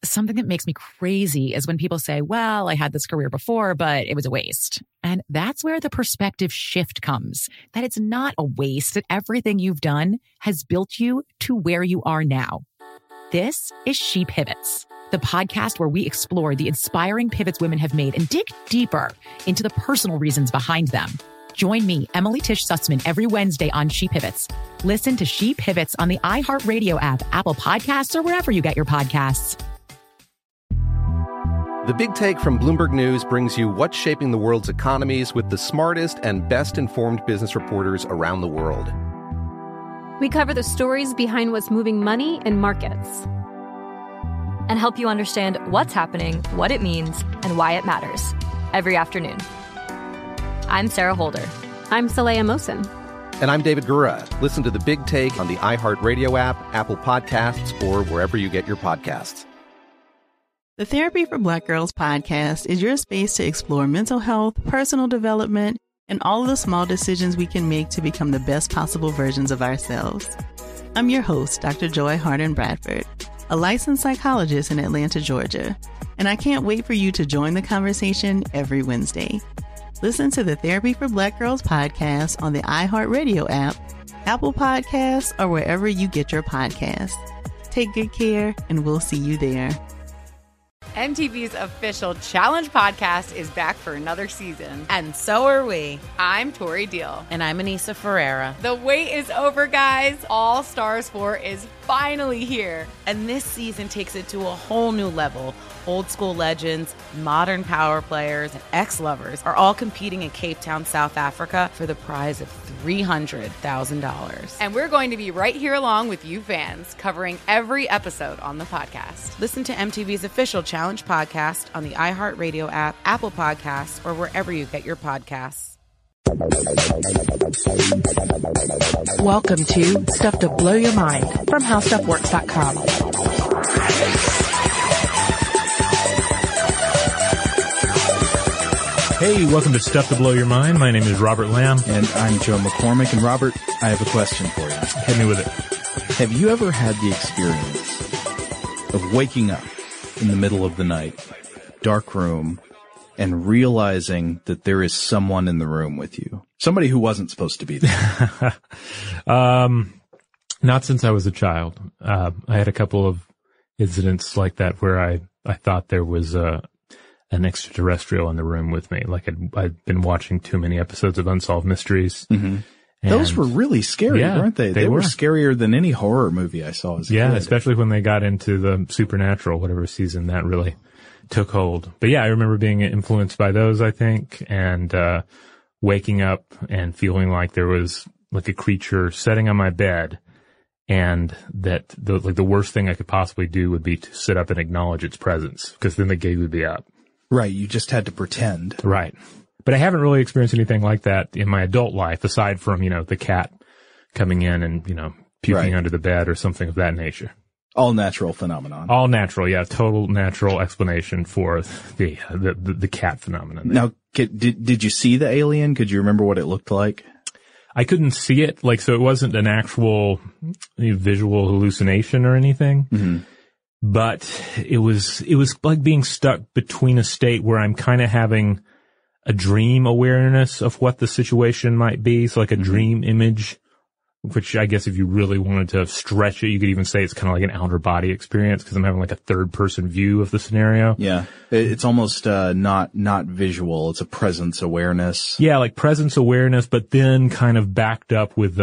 something that makes me crazy is when people say, well, I had this career before, but it was a waste. And that's where the perspective shift comes, that it's not a waste, that everything you've done has built you to where you are now. This is She Pivots, the podcast where we explore the inspiring pivots women have made and dig deeper into the personal reasons behind them. Join me, Emily Tish Sussman, every Wednesday on She Pivots. Listen to She Pivots on the iHeartRadio app, Apple Podcasts, or wherever you get your podcasts. The Big Take from Bloomberg News brings you what's shaping the world's economies with the smartest and best-informed business reporters around the world. We cover the stories behind what's moving money and markets, and help you understand what's happening, what it means, and why it matters every afternoon. I'm Sarah Holder. I'm Saleha Mohsin. And I'm David Gura. Listen to The Big Take on the iHeartRadio app, Apple Podcasts, or wherever you get your podcasts. The Therapy for Black Girls podcast is your space to explore mental health, personal development, and all of the small decisions we can make to become the best possible versions of ourselves. I'm your host, Dr. Joy Harden Bradford, a licensed psychologist in Atlanta, Georgia, and I can't wait for you to join the conversation every Wednesday. Listen to the Therapy for Black Girls podcast on the iHeartRadio app, Apple Podcasts, or wherever you get your podcasts. Take good care, and we'll see you there. MTV's official Challenge podcast is back for another season. And so are we. I'm Tori Deal. And I'm Anissa Ferreira. The wait is over, guys. All Stars 4 is finally here. And this season takes it to a whole new level. Old school legends, modern power players, and ex-lovers are all competing in Cape Town, South Africa for the prize of $300,000. And we're going to be right here along with you fans, covering every episode on the podcast. Listen to MTV's official Challenge podcast on the iHeartRadio app, Apple Podcasts, or wherever you get your podcasts. Welcome to Stuff to Blow Your Mind from HowStuffWorks.com. Hey, welcome to Stuff to Blow Your Mind. My name is Robert Lamb. And I'm Joe McCormick. And Robert, I have a question for you. Hit me with it. Have you ever had the experience of waking up in the middle of the night, dark room, and realizing that there is someone in the room with you? Somebody who wasn't supposed to be there. Not since I was a child. I had a couple of incidents like that where I thought there was an extraterrestrial in the room with me. Like I'd been watching too many episodes of Unsolved Mysteries. Mm-hmm. Those were really scary, weren't they? They were scarier than any horror movie I saw as a kid. Yeah, especially when they got into the Supernatural, whatever season that really took hold. But yeah, I remember being influenced by those, I think, and waking up and feeling like there was like a creature sitting on my bed, and that the worst thing I could possibly do would be to sit up and acknowledge its presence, because then the gig would be up. Right, you just had to pretend. Right. But I haven't really experienced anything like that in my adult life, aside from, the cat coming in and, puking under the bed or something of that nature. All natural phenomenon. All natural, yeah. Total natural explanation for the cat phenomenon. Now, did you see the alien? Could you remember what it looked like? I couldn't see it, so it wasn't an actual visual hallucination or anything. Mm-hmm. But it was like being stuck between a state where I'm kind of having a dream awareness of what the situation might be. So like a dream image, which I guess if you really wanted to stretch it, you could even say it's kind of like an outer body experience, because I'm having like a third person view of the scenario. Yeah. It's almost, not visual. It's a presence awareness. Yeah. Like presence awareness, but then kind of backed up with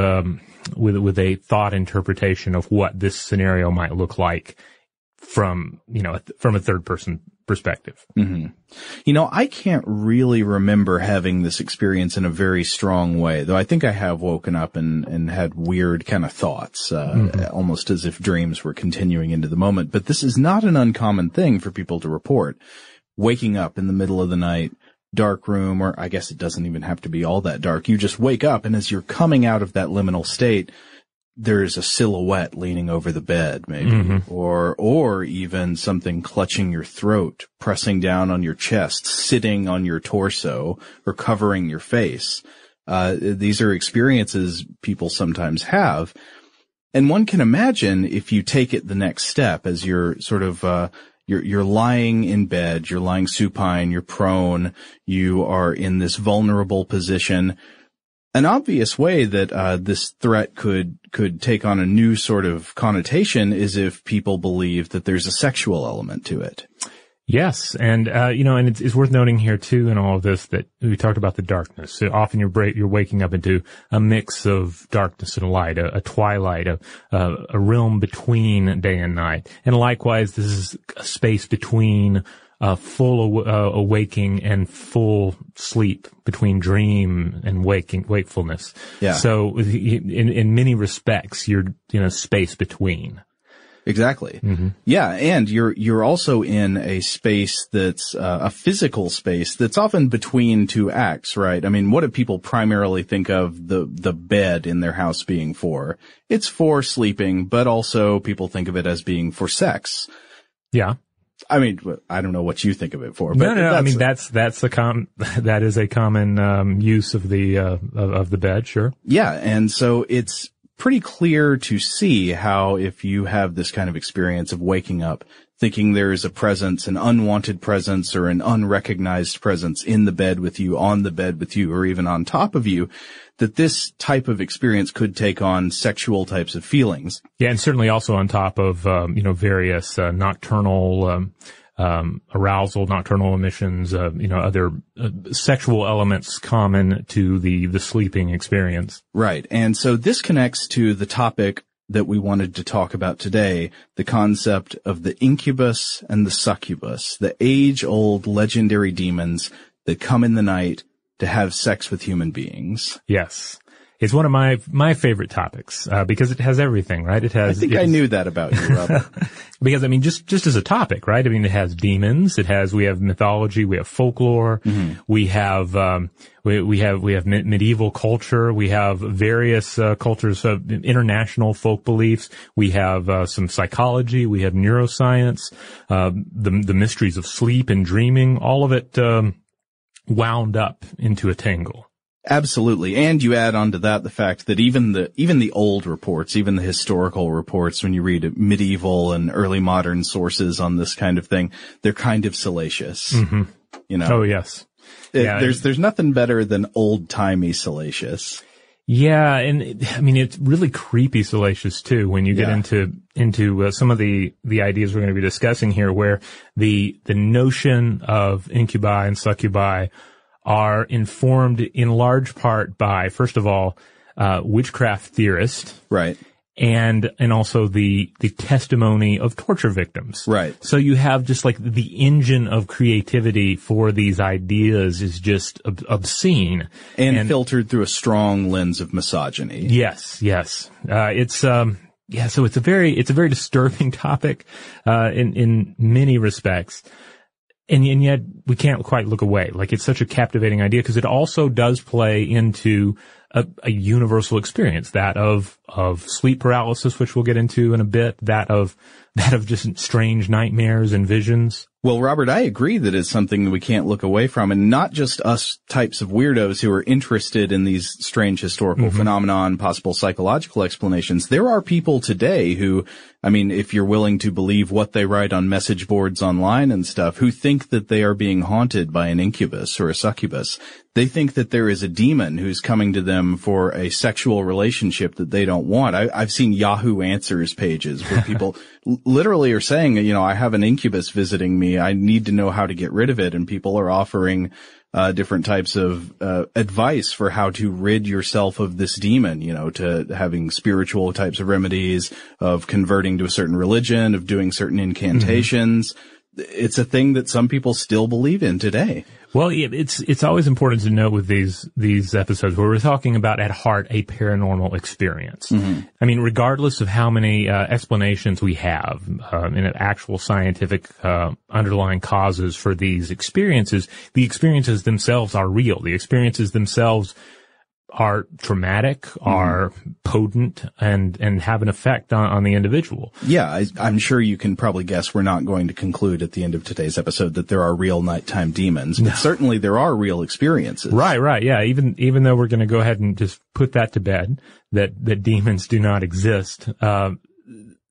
a thought interpretation of what this scenario might look like from a third person perspective. Mm-hmm. I can't really remember having this experience in a very strong way, though I think I have woken up and had weird kind of thoughts, almost as if dreams were continuing into the moment. But this is not an uncommon thing for people to report. Waking up in the middle of the night, dark room, or I guess it doesn't even have to be all that dark. You just wake up, and as you're coming out of that liminal state, there's a silhouette leaning over the bed, maybe, or even something clutching your throat, pressing down on your chest, sitting on your torso, or covering your face. These are experiences people sometimes have. And one can imagine, if you take it the next step, as you're sort of, you're lying in bed, you're lying supine, you're prone, you are in this vulnerable position. An obvious way that this threat could take on a new sort of connotation is if people believe that there's a sexual element to it. Yes, and and it's worth noting here too in all of this that we talked about the darkness. So often you're waking up into a mix of darkness and light, a twilight, a realm between day and night. And likewise, this is a space between full awaking and full sleep, between dream and wakefulness. Yeah. So in many respects, you're in a space between. Exactly. Mm-hmm. Yeah, and you're also in a space that's a physical space that's often between two acts, right? I mean, what do people primarily think of the bed in their house being for? It's for sleeping, but also people think of it as being for sex. Yeah. I mean, I don't know what you think of it for, but no. I mean, that is a common use of the bed, sure. Yeah, and so it's pretty clear to see how if you have this kind of experience of waking up thinking there is a presence, an unwanted presence or an unrecognized presence in the bed with you, on the bed with you, or even on top of you, that this type of experience could take on sexual types of feelings. Yeah, and certainly also on top of, various nocturnal arousal, nocturnal emissions, other sexual elements common to the sleeping experience. Right. And so this connects to the topic that we wanted to talk about today, the concept of the incubus and the succubus, the age-old legendary demons that come in the night to have sex with human beings. Yes. It's one of my favorite topics, because it has everything, right? I think I knew that about you, Rob. Because, I mean, just as a topic, right? I mean, it has demons. We have mythology. We have folklore. Mm-hmm. We have medieval culture. We have various, cultures of international folk beliefs. We have, some psychology. We have neuroscience, the mysteries of sleep and dreaming, all of it, wound up into a tangle. Absolutely. And you add on to that the fact that even the old reports, even the historical reports, when you read medieval and early modern sources on this kind of thing, they're kind of salacious. Mm-hmm. You know? Oh, yes. There's nothing better than old-timey salacious. Yeah. And it's really creepy salacious too when you get into some of the ideas we're going to be discussing here, where the notion of incubi and succubi are informed in large part by, first of all, witchcraft theorists. Right. And also the testimony of torture victims. Right. So you have just like the engine of creativity for these ideas is just obscene. And filtered through a strong lens of misogyny. Yes. So it's a very disturbing topic, in many respects. And yet we can't quite look away. Like, it's such a captivating idea because it also does play into a universal experience, that of sleep paralysis, which we'll get into in a bit, that of just strange nightmares and visions. Well, Robert, I agree that it's something that we can't look away from, and not just us types of weirdos who are interested in these strange historical phenomenon, possible psychological explanations. There are people today who, if you're willing to believe what they write on message boards online and stuff, who think that they are being haunted by an incubus or a succubus. They think that there is a demon who's coming to them for a sexual relationship that they don't want. I've seen Yahoo Answers pages where people literally are saying, I have an incubus visiting me. I need to know how to get rid of it. And people are offering different types of advice for how to rid yourself of this demon, to having spiritual types of remedies, of converting to a certain religion, of doing certain incantations. It's a thing that some people still believe in today. Well, it's always important to note with these episodes where we're talking about at heart a paranormal experience. Mm-hmm. Regardless of how many explanations we have in actual scientific underlying causes for these experiences, the experiences themselves are real. The experiences themselves are traumatic, are potent, and have an effect on the individual. Yeah, I'm sure you can probably guess we're not going to conclude at the end of today's episode that there are real nighttime demons, but certainly there are real experiences. Right, yeah. Even though we're going to go ahead and just put that to bed, that demons do not exist,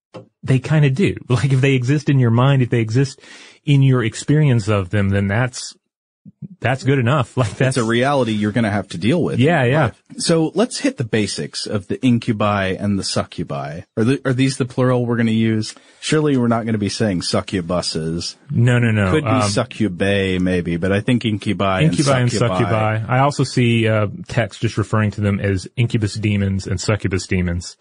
they kind of do. Like if they exist in your mind, if they exist in your experience of them, then that's good enough. Like that's a reality you're going to have to deal with. Yeah. So let's hit the basics of the incubi and the succubi. Are these the plural we're going to use? Surely we're not going to be saying succubuses. No. Could be succubae maybe, but I think incubi and succubi. I also see text just referring to them as incubus demons and succubus demons.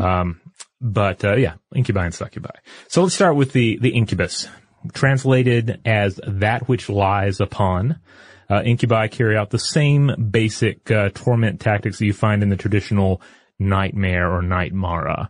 But incubi and succubi. So let's start with the incubus. Translated as that which lies upon. Incubi carry out the same basic torment tactics that you find in the traditional nightmare or night mara.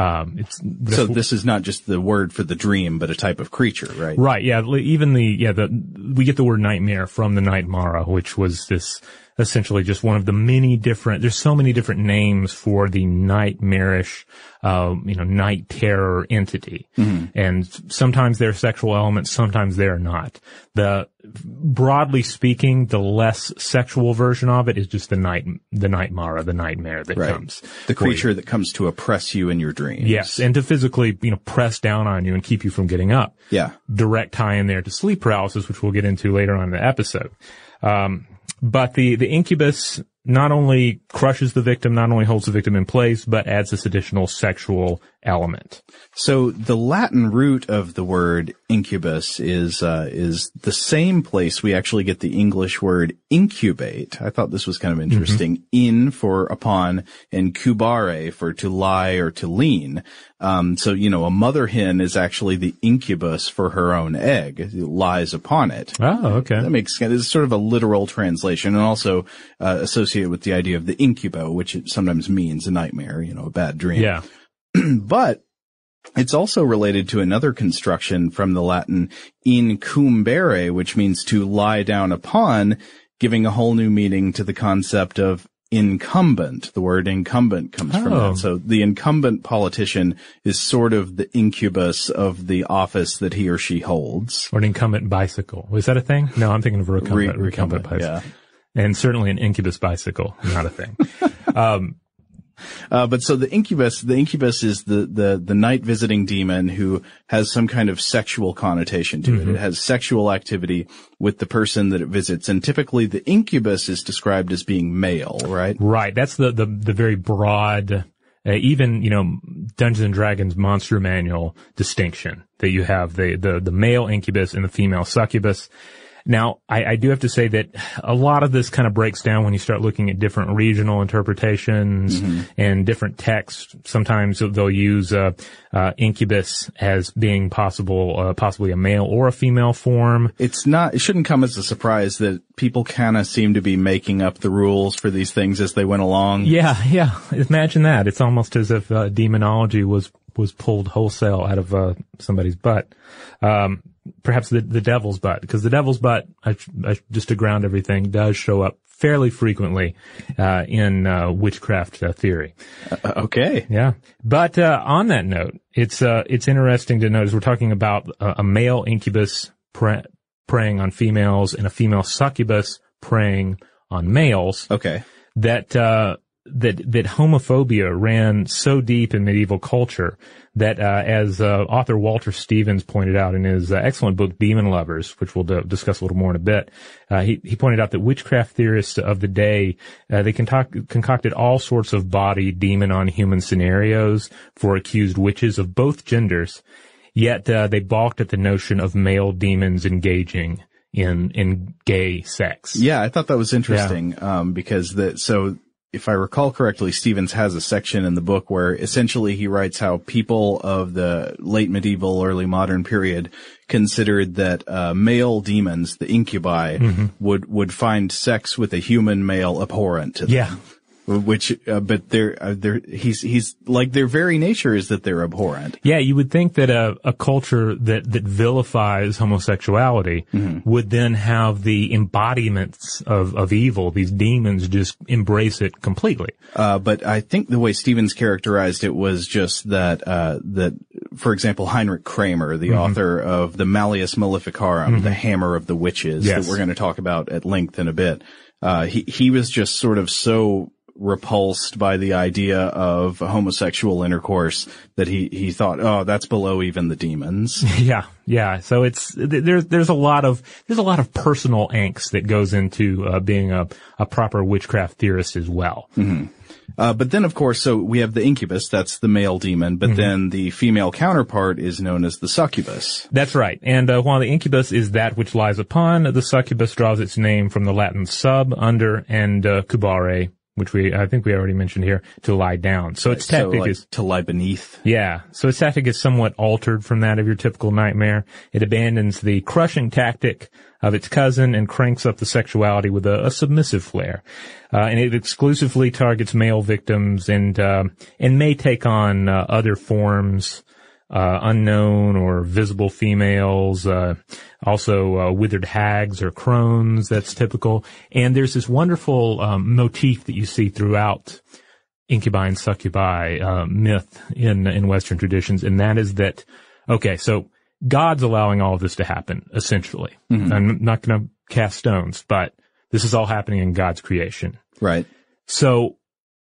So this is not just the word for the dream, but a type of creature, right? Right, yeah. Even we get the word nightmare from the night mara, which was this essentially just one of the many different, there's so many different names for the nightmarish, night terror entity. Mm-hmm. And sometimes they're sexual elements, sometimes they're not. Broadly speaking, the less sexual version of it is just the night mara, the nightmare that comes. The creature that comes to oppress you in your dreams. Yes. And to physically, press down on you and keep you from getting up. Yeah. Direct tie in there to sleep paralysis, which we'll get into later on in the episode. But the incubus not only crushes the victim, not only holds the victim in place, but adds this additional sexual element. So the Latin root of the word incubus is the same place we actually get the English word incubate. I thought this was kind of interesting. Mm-hmm. In for upon and cubare for to lie or to lean. So, a mother hen is actually the incubus for her own egg. It lies upon it. Oh, okay. That makes sense. It's sort of a literal translation and also, associated with the idea of the incubo, which it sometimes means a nightmare, a bad dream. Yeah. But it's also related to another construction from the Latin incumbere, which means to lie down upon, giving a whole new meaning to the concept of incumbent. The word incumbent comes from that. So the incumbent politician is sort of the incubus of the office that he or she holds. Or an incumbent bicycle. Was that a thing? No, I'm thinking of a recumbent bicycle. Yeah. And certainly an incubus bicycle, not a thing. But so the incubus is the night visiting demon who has some kind of sexual connotation to it. It has sexual activity with the person that it visits. And typically the incubus is described as being male, right? Right. That's the very broad, even, Dungeons and Dragons Monster Manual distinction that you have the male incubus and the female succubus. Now, I do have to say that a lot of this kind of breaks down when you start looking at different regional interpretations and different texts. Sometimes they'll use incubus as being possibly a male or a female form. It shouldn't come as a surprise that people kind of seem to be making up the rules for these things as they went along. Yeah. Imagine that. It's almost as if demonology was pulled wholesale out of somebody's butt. Perhaps the devil's butt, because the devil's butt, just to ground everything, does show up fairly frequently in witchcraft theory. Okay. Yeah. But on that note, it's interesting to notice we're talking about a male incubus preying on females and a female succubus preying on males. Okay. That homophobia ran so deep in medieval culture that, as author Walter Stevens pointed out in his excellent book Demon Lovers, which we'll discuss a little more in a bit, he pointed out that witchcraft theorists of the day, they concocted all sorts of body demon on human scenarios for accused witches of both genders, yet they balked at the notion of male demons engaging in gay sex. Yeah, I thought that was interesting, because if I recall correctly, Stevens has a section in the book where essentially he writes how people of the late medieval, early modern period considered that male demons, the incubi, would find sex with a human male abhorrent to them. Yeah. Which, but he's like their very nature is that they're abhorrent. Yeah, you would think that a culture that vilifies homosexuality would then have the embodiments of evil. These demons just embrace it completely. But I think the way Stevens characterized it was just that, for example, Heinrich Kramer, the author of the Malleus Maleficarum, the Hammer of the Witches, that we're going to talk about at length in a bit, he was just sort of so repulsed by the idea of homosexual intercourse that he thought, oh, that's below even the demons. Yeah. So there's a lot of personal angst that goes into being a proper witchcraft theorist as well. Mm-hmm. But then, of course, so we have the incubus, that's the male demon, but then the female counterpart is known as the succubus. That's right. And while the incubus is that which lies upon, the succubus draws its name from the Latin sub, under, and cubare, which I think we already mentioned here, to lie down. So its tactic is to lie beneath. Yeah. So its tactic is somewhat altered from that of your typical nightmare. It abandons the crushing tactic of its cousin and cranks up the sexuality with a submissive flair. And it exclusively targets male victims and may take on other forms, unknown or visible females, also withered hags or crones. That's typical. And there's this wonderful motif that you see throughout incubi and succubi myth in Western traditions, and that is that, okay, so God's allowing all of this to happen, essentially. Mm-hmm. I'm not going to cast stones, but this is all happening in God's creation. Right. So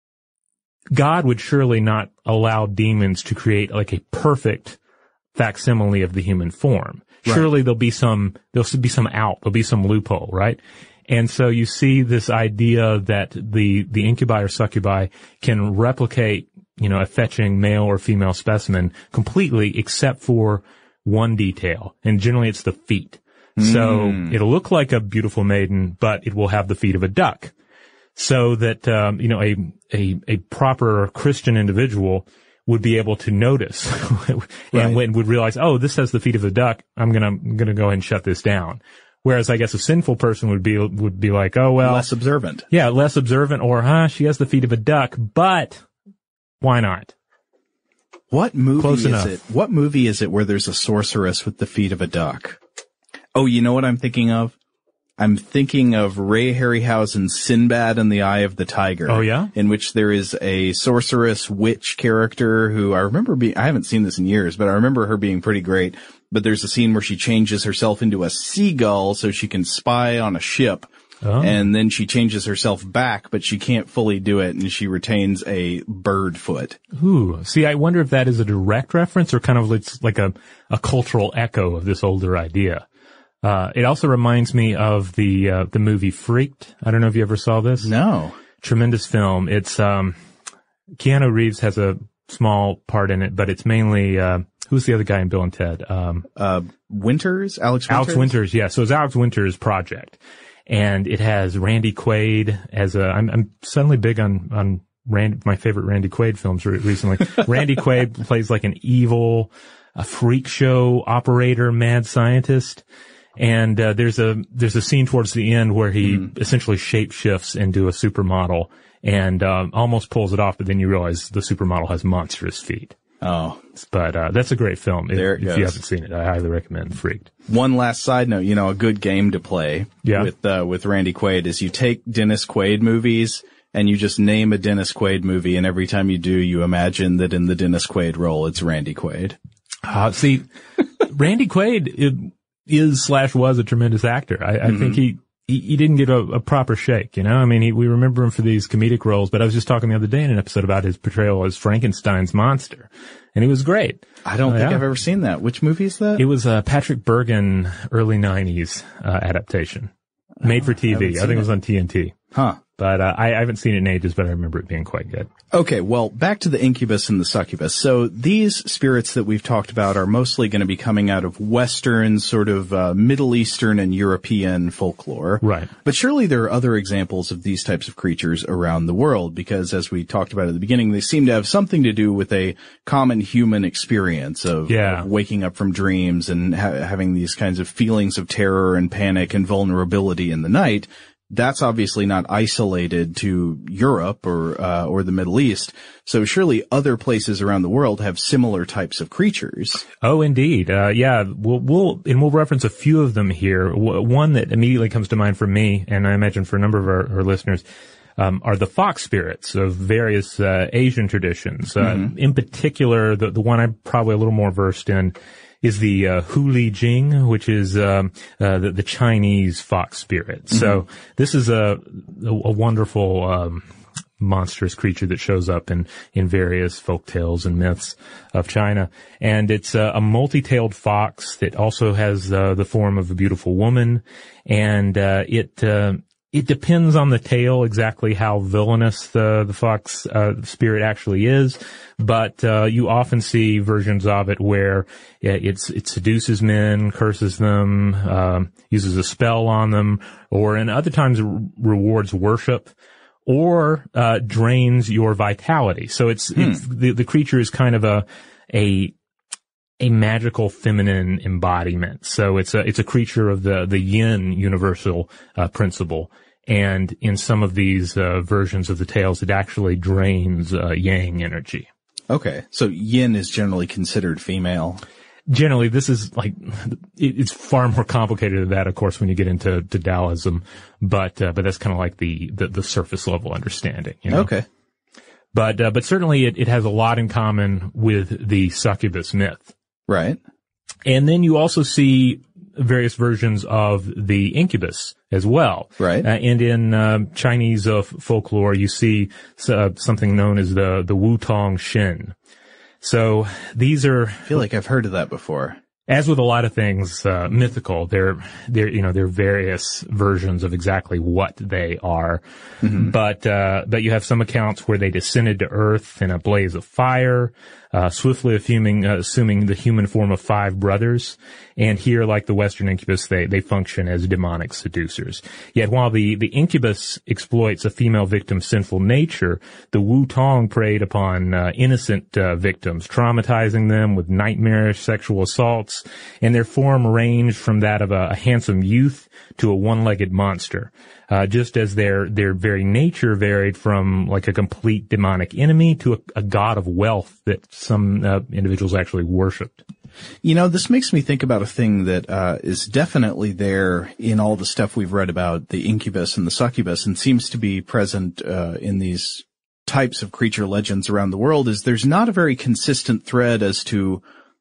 God would surely not allow demons to create like a perfect facsimile of the human form. Right. Surely there'll be some out, there'll be some loophole, right? And so you see this idea that the incubi or succubi can replicate, a fetching male or female specimen completely except for one detail. And generally it's the feet. So it'll look like a beautiful maiden, but it will have the feet of a duck. So that, a proper Christian individual would be able to notice and would realize, oh, this has the feet of a duck. I'm gonna go ahead and shut this down. Whereas I guess a sinful person would be like, oh, well. Less observant. Yeah, less observant, or, she has the feet of a duck, but why not? What movie is it where there's a sorceress with the feet of a duck? Oh, you know what I'm thinking of? I'm thinking of Ray Harryhausen's Sinbad and the Eye of the Tiger. Oh, yeah? In which there is a sorceress witch character who I haven't seen this in years, but I remember her being pretty great. But there's a scene where she changes herself into a seagull so she can spy on a ship. Oh. And then she changes herself back, but she can't fully do it, and she retains a bird foot. Ooh. See, I wonder if that is a direct reference or kind of it's like a cultural echo of this older idea. It also reminds me of the movie Freaked. I don't know if you ever saw this. No. Tremendous film. It's, Keanu Reeves has a small part in it, but it's mainly, who's the other guy in Bill and Ted? Winters? Alex Winters? Alex Winters, yeah. So it's Alex Winters' project. And it has Randy Quaid as I'm suddenly big on my favorite Randy Quaid films recently. Randy Quaid plays like an evil, a freak show operator, mad scientist. And, there's a scene towards the end where he essentially shapeshifts into a supermodel and, almost pulls it off, but then you realize the supermodel has monstrous feet. Oh. But, that's a great film. If you haven't seen it, I highly recommend Freaked. One last side note, a good game to play with Randy Quaid is you take Dennis Quaid movies and you just name a Dennis Quaid movie, and every time you do, you imagine that in the Dennis Quaid role, it's Randy Quaid. See, Randy Quaid was a tremendous actor. I think he didn't get a proper shake, I mean, we remember him for these comedic roles, but I was just talking the other day in an episode about his portrayal as Frankenstein's monster, and he was great. I don't think I've ever seen that. Which movie is that? It was Patrick Bergin early 90s adaptation. Made for TV. I think it was on TNT. Huh. But I haven't seen it in ages, but I remember it being quite good. Okay, well, back to the incubus and the succubus. So these spirits that we've talked about are mostly going to be coming out of Western, sort of Middle Eastern and European folklore. Right. But surely there are other examples of these types of creatures around the world, because as we talked about at the beginning, they seem to have something to do with a common human experience of waking up from dreams and having these kinds of feelings of terror and panic and vulnerability in the night. That's obviously not isolated to Europe or the Middle East. So surely other places around the world have similar types of creatures. Oh, indeed. We'll reference a few of them here. One that immediately comes to mind for me, and I imagine for a number of our listeners, are the fox spirits of various Asian traditions. In particular, the one I'm probably a little more versed in is the Huli Jing, which is the Chinese fox spirit. So this is a wonderful monstrous creature that shows up in various folk tales and myths of China. And it's a multi-tailed fox that also has the form of a beautiful woman. And it depends on the tale exactly how villainous the fox spirit actually is, but you often see versions of it where it seduces men, curses them, uses a spell on them, and other times rewards worship, or drains your vitality. So it's the creature is kind of a magical feminine embodiment. So it's a creature of the yin universal principle. And in some of these versions of the tales, it actually drains yang energy. Okay. So yin is generally considered female. Generally, this is it's far more complicated than that, of course, when you get into Taoism, but that's kind of like the surface level understanding, you know? Okay. But certainly it has a lot in common with the succubus myth. Right. And then you also see various versions of the incubus as well. Right. And in Chinese folklore, you see something known as the Wu Tong Shen. So these are... I feel like I've heard of that before. As with a lot of things mythical, they're various versions of exactly what they are. Mm-hmm. But you have some accounts where they descended to earth in a blaze of fire, swiftly assuming the human form of 5 brothers. And here, like the Western incubus, they function as demonic seducers. Yet while the incubus exploits a female victim's sinful nature, the Wu Tong preyed upon innocent victims, traumatizing them with nightmarish sexual assaults, and their form ranged from that of a handsome youth to a one-legged monster. Just as their very nature varied from like a complete demonic enemy to a god of wealth that some individuals actually worshipped. You know, this makes me think about a thing that is definitely there in all the stuff we've read about the incubus and the succubus, and seems to be present in these types of creature legends around the world, is there's not a very consistent thread as to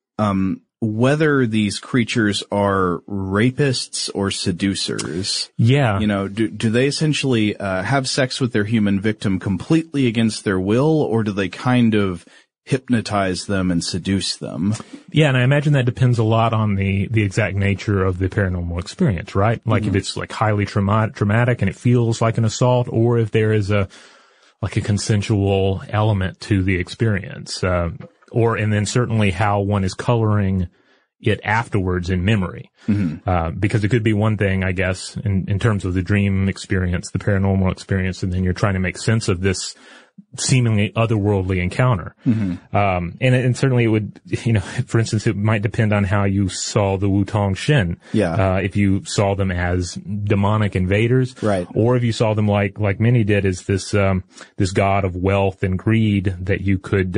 whether these creatures are rapists or seducers. Yeah. You know, do they essentially have sex with their human victim completely against their will, or do they kind of hypnotize them and seduce them? Yeah, and I imagine that depends a lot on the exact nature of the paranormal experience, right? Like if it's like highly traumatic and it feels like an assault, or if there is a consensual element to the experience, and then certainly how one is coloring it afterwards in memory. Mm-hmm. Because it could be one thing, I guess, in terms of the dream experience, the paranormal experience, and then you're trying to make sense of this seemingly otherworldly encounter. Mm-hmm. And certainly it would, for instance, it might depend on how you saw the Wu Tong Shen. Yeah. If you saw them as demonic invaders. Right. Or if you saw them like many did as this god of wealth and greed that you could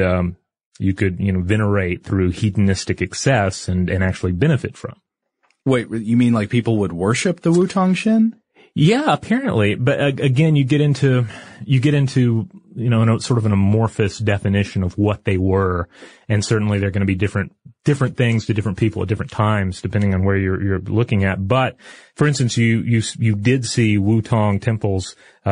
venerate through hedonistic excess and actually benefit from. Wait, you mean like people would worship the Wu Tong Shen? Yeah, apparently. But again, you get into, sort of an amorphous definition of what they were. And certainly they're going to be different things to different people at different times, depending on where you're looking at. But for instance, you did see Wu Tong temples,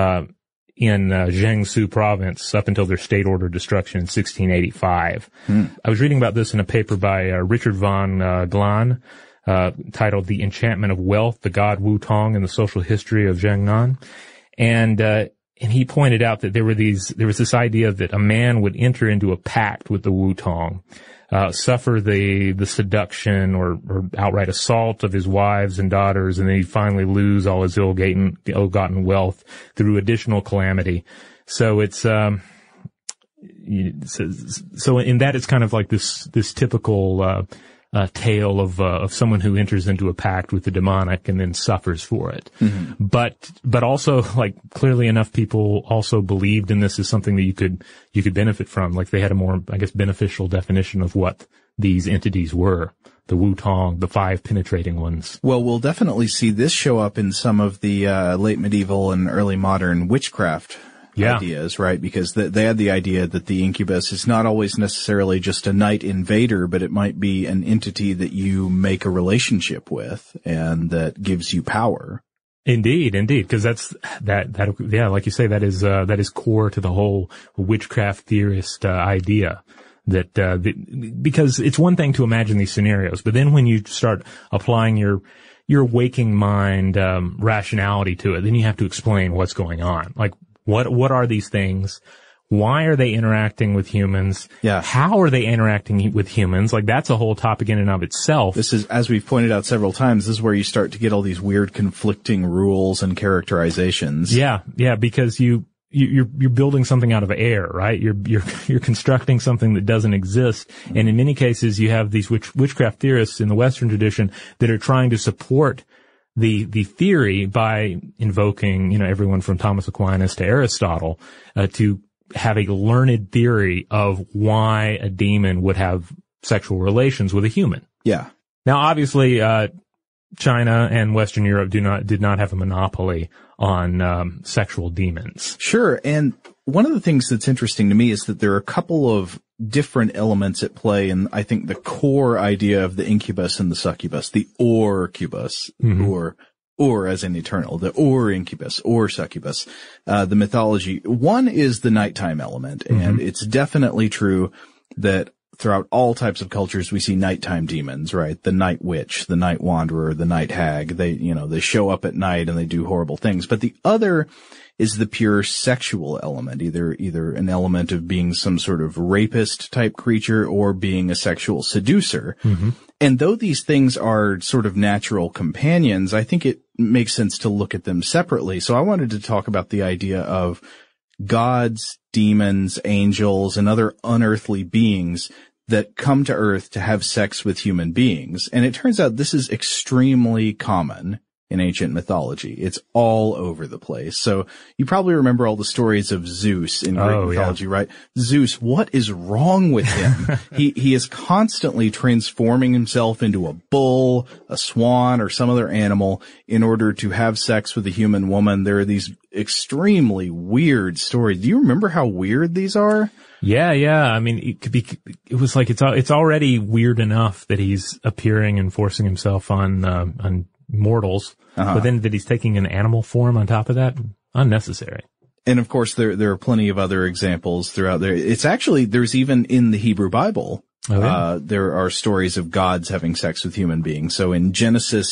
in Jiangsu province up until their state order destruction in 1685. I was reading about this in a paper by Richard von Glan, titled The Enchantment of Wealth, the God Wu Tong and the Social History of Jiangnan. And he pointed out that there was this idea that a man would enter into a pact with the Wu Tong, suffer the seduction or outright assault of his wives and daughters, and then he'd finally lose all his ill-gotten wealth through additional calamity. So it's, so in that it's kind of like this typical, tale of someone who enters into a pact with the demonic and then suffers for it. Mm-hmm. But also, like, clearly enough people also believed in this as something that you could benefit from. Like, they had a more, I guess, beneficial definition of what these entities were. The Wu Tong, the 5 penetrating ones. Well, we'll definitely see this show up in some of the late medieval and early modern witchcraft ideas, right? Because they had the idea that the incubus is not always necessarily just a night invader, but it might be an entity that you make a relationship with and that gives you power. Indeed, because yeah, like you say, that is core to the whole witchcraft theorist idea. Because it's one thing to imagine these scenarios, but then when you start applying your waking mind rationality to it, then you have to explain what's going on. Like, what are these things? Why are they interacting with humans? Yeah. How are they interacting with humans? Like, that's a whole topic in and of itself. This is, as we've pointed out several times, this is where you start to get all these weird conflicting rules and characterizations. Yeah, because you're building something out of air, right? You're constructing something that doesn't exist. And in many cases, you have these witchcraft theorists in the Western tradition that are trying to support the theory by invoking, everyone from Thomas Aquinas to Aristotle, to have a learned theory of why a demon would have sexual relations with a human. Yeah. Now, obviously, China and Western Europe did not have a monopoly on sexual demons. Sure. And one of the things that's interesting to me is that there are a couple of different elements at play in, I think, the core idea of the incubus and the succubus, the or-cubus, or as in eternal, the or incubus, or succubus, the mythology. One is the nighttime element, and it's definitely true that throughout all types of cultures, we see nighttime demons, right? The night witch, the night wanderer, the night hag. They show up at night and they do horrible things. But the other is the pure sexual element, either an element of being some sort of rapist type creature or being a sexual seducer. And though these things are sort of natural companions, I think it makes sense to look at them separately. So I wanted to talk about the idea of gods, demons, angels, and other unearthly beings that come to Earth to have sex with human beings. And it turns out this is extremely common in ancient mythology. It's all over the place. So you probably remember all the stories of Zeus in Greek mythology, right? Zeus, what is wrong with him? He is constantly transforming himself into a bull, a swan, or some other animal in order to have sex with a human woman. There are these extremely weird stories. Do you remember how weird these are? Yeah. I mean, it was like, it's already weird enough that he's appearing and forcing himself on mortals, but then that he's taking an animal form on top of that, unnecessary. And of course, there are plenty of other examples throughout there. It's actually, there's even in the Hebrew Bible, there are stories of gods having sex with human beings. So in Genesis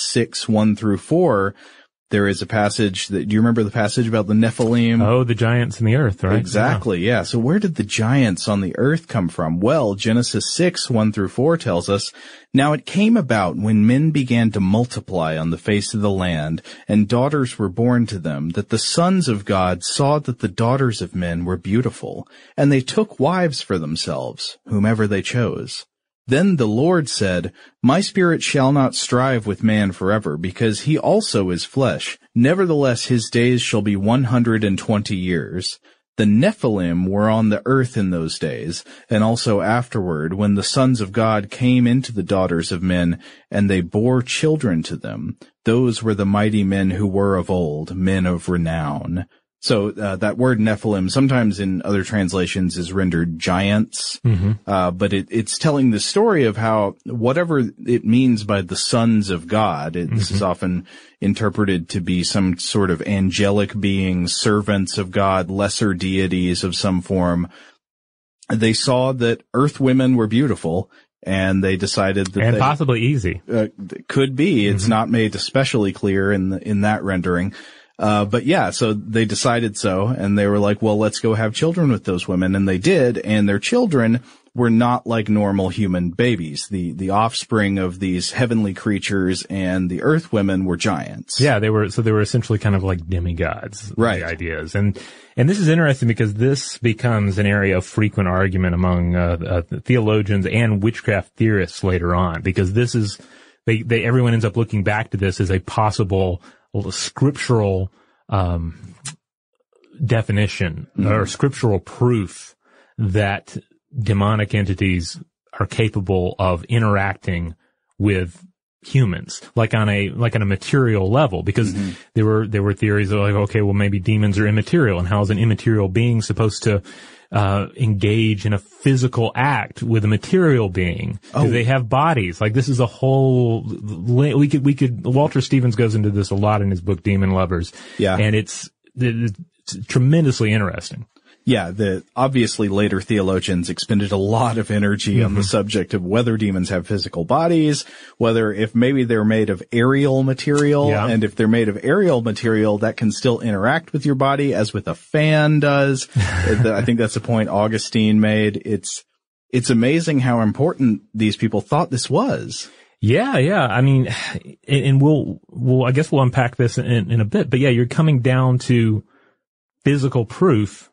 6:1-4, there is a passage do you remember the passage about the Nephilim? Oh, the giants in the earth, right? Exactly, yeah. So where did the giants on the earth come from? Well, Genesis 6:1-4 tells us, "Now it came about when men began to multiply on the face of the land, and daughters were born to them, that the sons of God saw that the daughters of men were beautiful, and they took wives for themselves, whomever they chose. Then the Lord said, My spirit shall not strive with man forever, because he also is flesh. Nevertheless his days shall be 120 years. The Nephilim were on the earth in those days, and also afterward, when the sons of God came into the daughters of men, and they bore children to them. Those were the mighty men who were of old, men of renown." So that word Nephilim, sometimes in other translations, is rendered giants, but it's telling the story of how whatever it means by the sons of God, this is often interpreted to be some sort of angelic beings, servants of God, lesser deities of some form. They saw that earth women were beautiful, and they decided that and possibly easy. Could be. It's not made especially clear in that rendering. But yeah, so they decided so, and they were like, well, let's go have children with those women, and they did, and their children were not like normal human babies. The offspring of these heavenly creatures and the earth women were giants. Yeah, they were essentially kind of like demigods. Right. The ideas. And this is interesting because this becomes an area of frequent argument among, theologians and witchcraft theorists later on, because this is, everyone ends up looking back to this as a possible scriptural definition or scriptural proof that demonic entities are capable of interacting with humans, like on a material level, because there were theories of like, okay, well maybe demons are immaterial, and how is an immaterial being supposed to engage in a physical act with a material being? Do they have bodies? Like, this is a whole, we could, Walter Stevens goes into this a lot in his book, Demon Lovers. Yeah. And it's tremendously interesting. Yeah, obviously later theologians expended a lot of energy on the subject of whether demons have physical bodies, whether if maybe they're made of aerial material, and if they're made of aerial material, that can still interact with your body as with a fan does. I think that's the point Augustine made. It's amazing how important these people thought this was. Yeah. I mean, and I guess we'll unpack this in a bit, but yeah, you're coming down to physical proof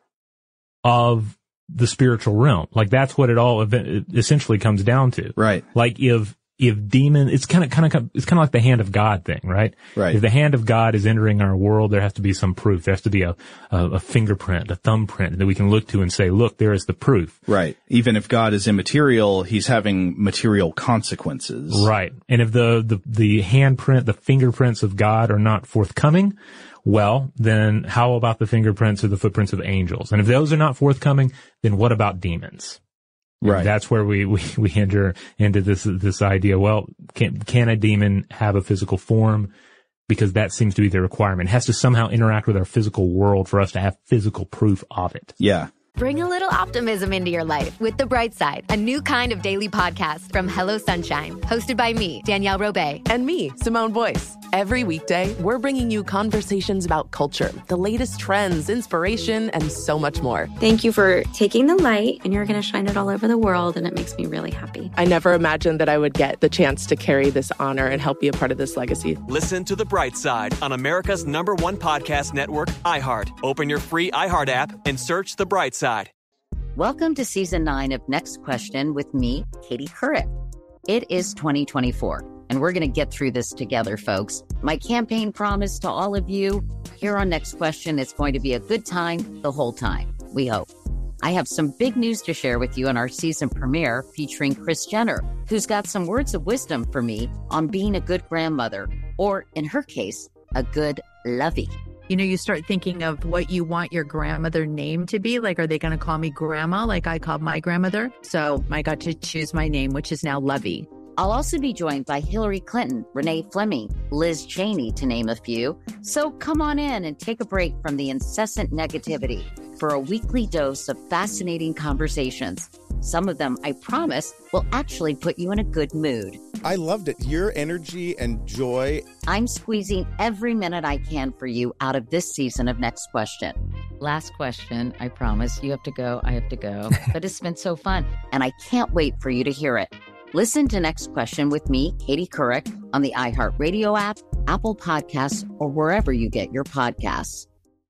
of the spiritual realm. Like, that's what it all essentially comes down to. Right. Like, if demon, it's kind of like the hand of God thing, right? Right. If the hand of God is entering our world, there has to be some proof. There has to be a fingerprint, a thumbprint that we can look to and say, look, there is the proof. Right. Even if God is immaterial, he's having material consequences. Right. And if the handprint, the fingerprints of God are not forthcoming, well, then how about the fingerprints or the footprints of angels? And if those are not forthcoming, then what about demons? Right. And that's where we enter into this idea. Well, can a demon have a physical form? Because that seems to be the requirement. It has to somehow interact with our physical world for us to have physical proof of it. Yeah. Bring a little optimism into your life with The Bright Side, a new kind of daily podcast from Hello Sunshine, hosted by me, Danielle Robay. And me, Simone Boyce. Every weekday, we're bringing you conversations about culture, the latest trends, inspiration, and so much more. Thank you for taking the light, and you're going to shine it all over the world, and it makes me really happy. I never imagined that I would get the chance to carry this honor and help be a part of this legacy. Listen to The Bright Side on America's #1 podcast network, iHeart. Open your free iHeart app and search The Bright Side. Welcome to Season 9 of Next Question with me, Katie Couric. It is 2024, and we're going to get through this together, folks. My campaign promise to all of you here on Next Question, it's going to be a good time the whole time, we hope. I have some big news to share with you in our season premiere featuring Kris Jenner, who's got some words of wisdom for me on being a good grandmother, or in her case, a good lovey. You know, you start thinking of what you want your grandmother name to be. Like, are they going to call me grandma like I called my grandmother? So I got to choose my name, which is now Lovey. I'll also be joined by Hillary Clinton, Renee Fleming, Liz Cheney, to name a few. So come on in and take a break from the incessant negativity for a weekly dose of fascinating conversations. Some of them, I promise, will actually put you in a good mood. I loved it. Your energy and joy. I'm squeezing every minute I can for you out of this season of Next Question. Last question, I promise. You have to go, I have to go. But it's been so fun, and I can't wait for you to hear it. Listen to Next Question with me, Katie Couric, on the iHeartRadio app, Apple Podcasts, or wherever you get your podcasts.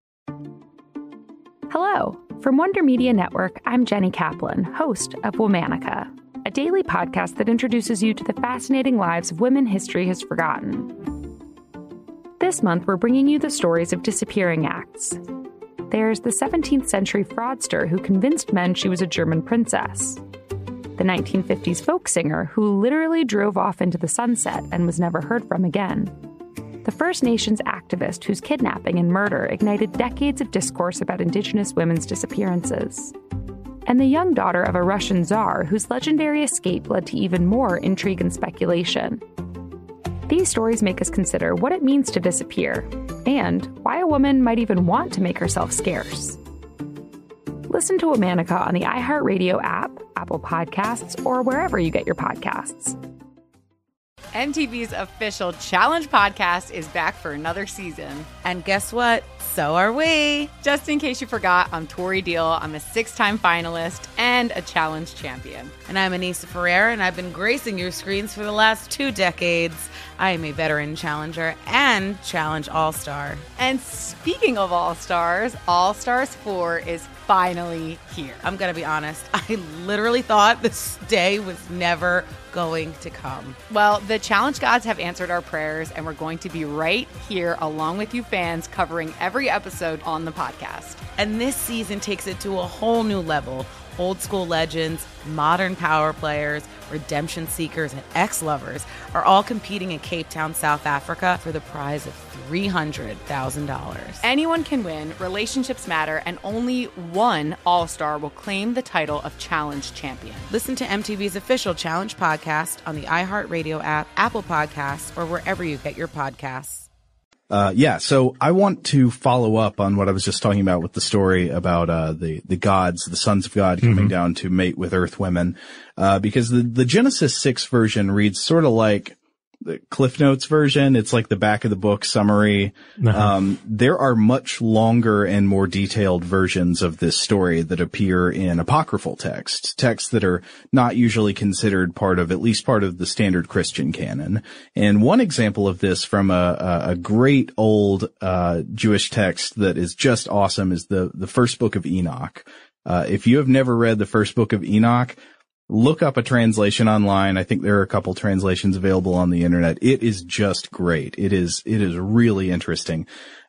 Hello. From Wonder Media Network, I'm Jenny Kaplan, host of Womanica, a daily podcast that introduces you to the fascinating lives of women history has forgotten. This month, we're bringing you the stories of disappearing acts. There's the 17th century fraudster who convinced men she was a German princess. The 1950s folk singer who literally drove off into the sunset and was never heard from again. The First Nations activist whose kidnapping and murder ignited decades of discourse about Indigenous women's disappearances. And the young daughter of a Russian czar whose legendary escape led to even more intrigue and speculation. These stories make us consider what it means to disappear, and why a woman might even want to make herself scarce. Listen to Womanica on the iHeartRadio app, Apple Podcasts, or wherever you get your podcasts. MTV's official Challenge podcast is back for another season. And guess what? So are we. Just in case you forgot, I'm Tori Deal. I'm a 6-time finalist and a Challenge champion. And I'm Anissa Ferreira, and I've been gracing your screens for the last 2 decades. I am a veteran challenger and Challenge All-Star. And speaking of All-Stars, All-Stars 4 is finally here. I'm going to be honest. I literally thought this day was never going to come. Well, the Challenge gods have answered our prayers, and we're going to be right here along with you fans covering every episode on the podcast. And this season takes it to a whole new level. Old school legends, modern power players, redemption seekers, and ex-lovers are all competing in Cape Town, South Africa for the prize of $300,000. Anyone can win, relationships matter, and only one All-Star will claim the title of Challenge Champion. Listen to MTV's official Challenge podcast on the iHeartRadio app, Apple Podcasts, or wherever you get your podcasts. So I want to follow up on what I was just talking about with the story about the gods, the sons of God coming down to mate with earth women, because the Genesis 6 version reads sort of like the Cliff Notes version. It's like the back of the book summary. There are much longer and more detailed versions of this story that appear in apocryphal texts that are not usually considered at least part of the standard Christian canon. And one example of this from a great old Jewish text that is just awesome is the first book of Enoch. If you have never read the first book of Enoch, look up a translation online. I think there are a couple translations available on the internet. It is just great. It is really interesting.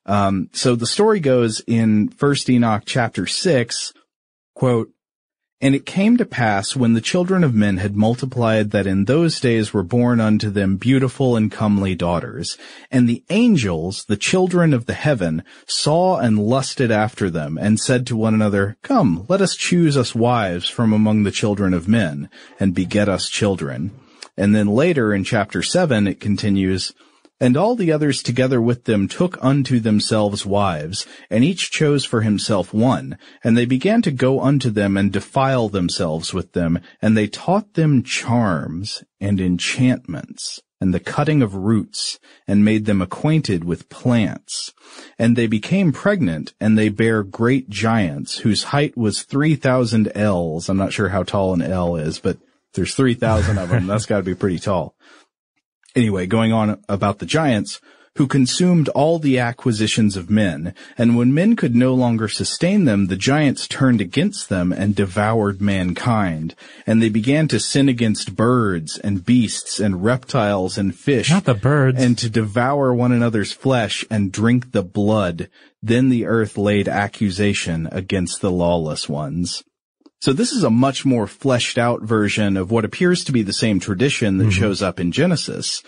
So the story goes in 1 Enoch chapter 6, quote, "And it came to pass when the children of men had multiplied that in those days were born unto them beautiful and comely daughters. And the angels, the children of the heaven, saw and lusted after them, and said to one another, Come, let us choose us wives from among the children of men, and beget us children." And then later in chapter 7 it continues, "And all the others together with them took unto themselves wives, and each chose for himself one. And they began to go unto them and defile themselves with them. And they taught them charms and enchantments and the cutting of roots, and made them acquainted with plants. And they became pregnant, and they bare great giants, whose height was 3,000 ells." I'm not sure how tall an ell is, but there's 3,000 of them. That's got to be pretty tall. Anyway, going on about the giants, "who consumed all the acquisitions of men. And when men could no longer sustain them, the giants turned against them and devoured mankind. And they began to sin against birds and beasts and reptiles and fish." Not the birds. "And to devour one another's flesh and drink the blood. Then the earth laid accusation against the lawless ones." So this is a much more fleshed out version of what appears to be the same tradition that shows up in Genesis.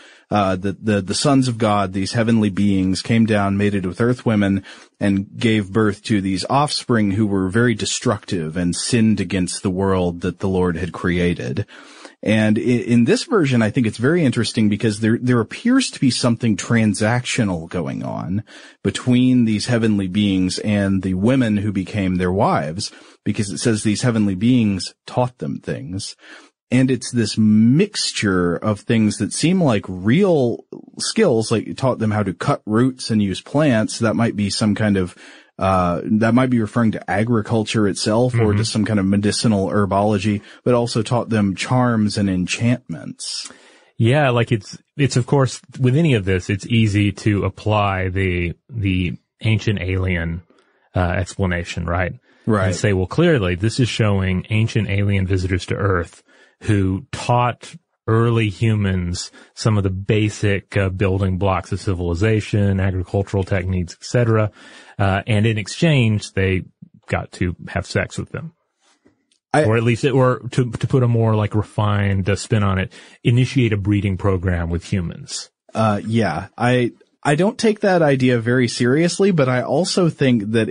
The sons of God, these heavenly beings, came down, mated with earth women, and gave birth to these offspring who were very destructive and sinned against the world that the Lord had created. And in this version, I think it's very interesting because there appears to be something transactional going on between these heavenly beings and the women who became their wives, because it says these heavenly beings taught them things. And it's this mixture of things that seem like real skills, like you taught them how to cut roots and use plants. That might be some kind of that might be referring to agriculture itself or to some kind of medicinal herbology, but also taught them charms and enchantments. Yeah, like it's of course, with any of this, it's easy to apply the ancient alien explanation, right? Right. And say, well, clearly this is showing ancient alien visitors to Earth who taught early humans some of the basic building blocks of civilization, agricultural techniques, etc. And in exchange, they got to have sex with them. Or at least, to put a more like refined spin on it, initiate a breeding program with humans. Yeah. I don't take that idea very seriously, but I also think that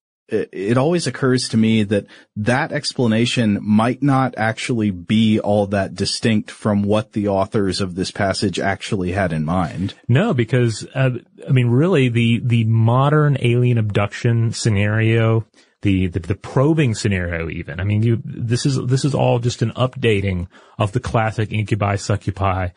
it always occurs to me that explanation might not actually be all that distinct from what the authors of this passage actually had in mind. No, because, really the modern alien abduction scenario, the probing scenario even, this is all just an updating of the classic incubi, succubi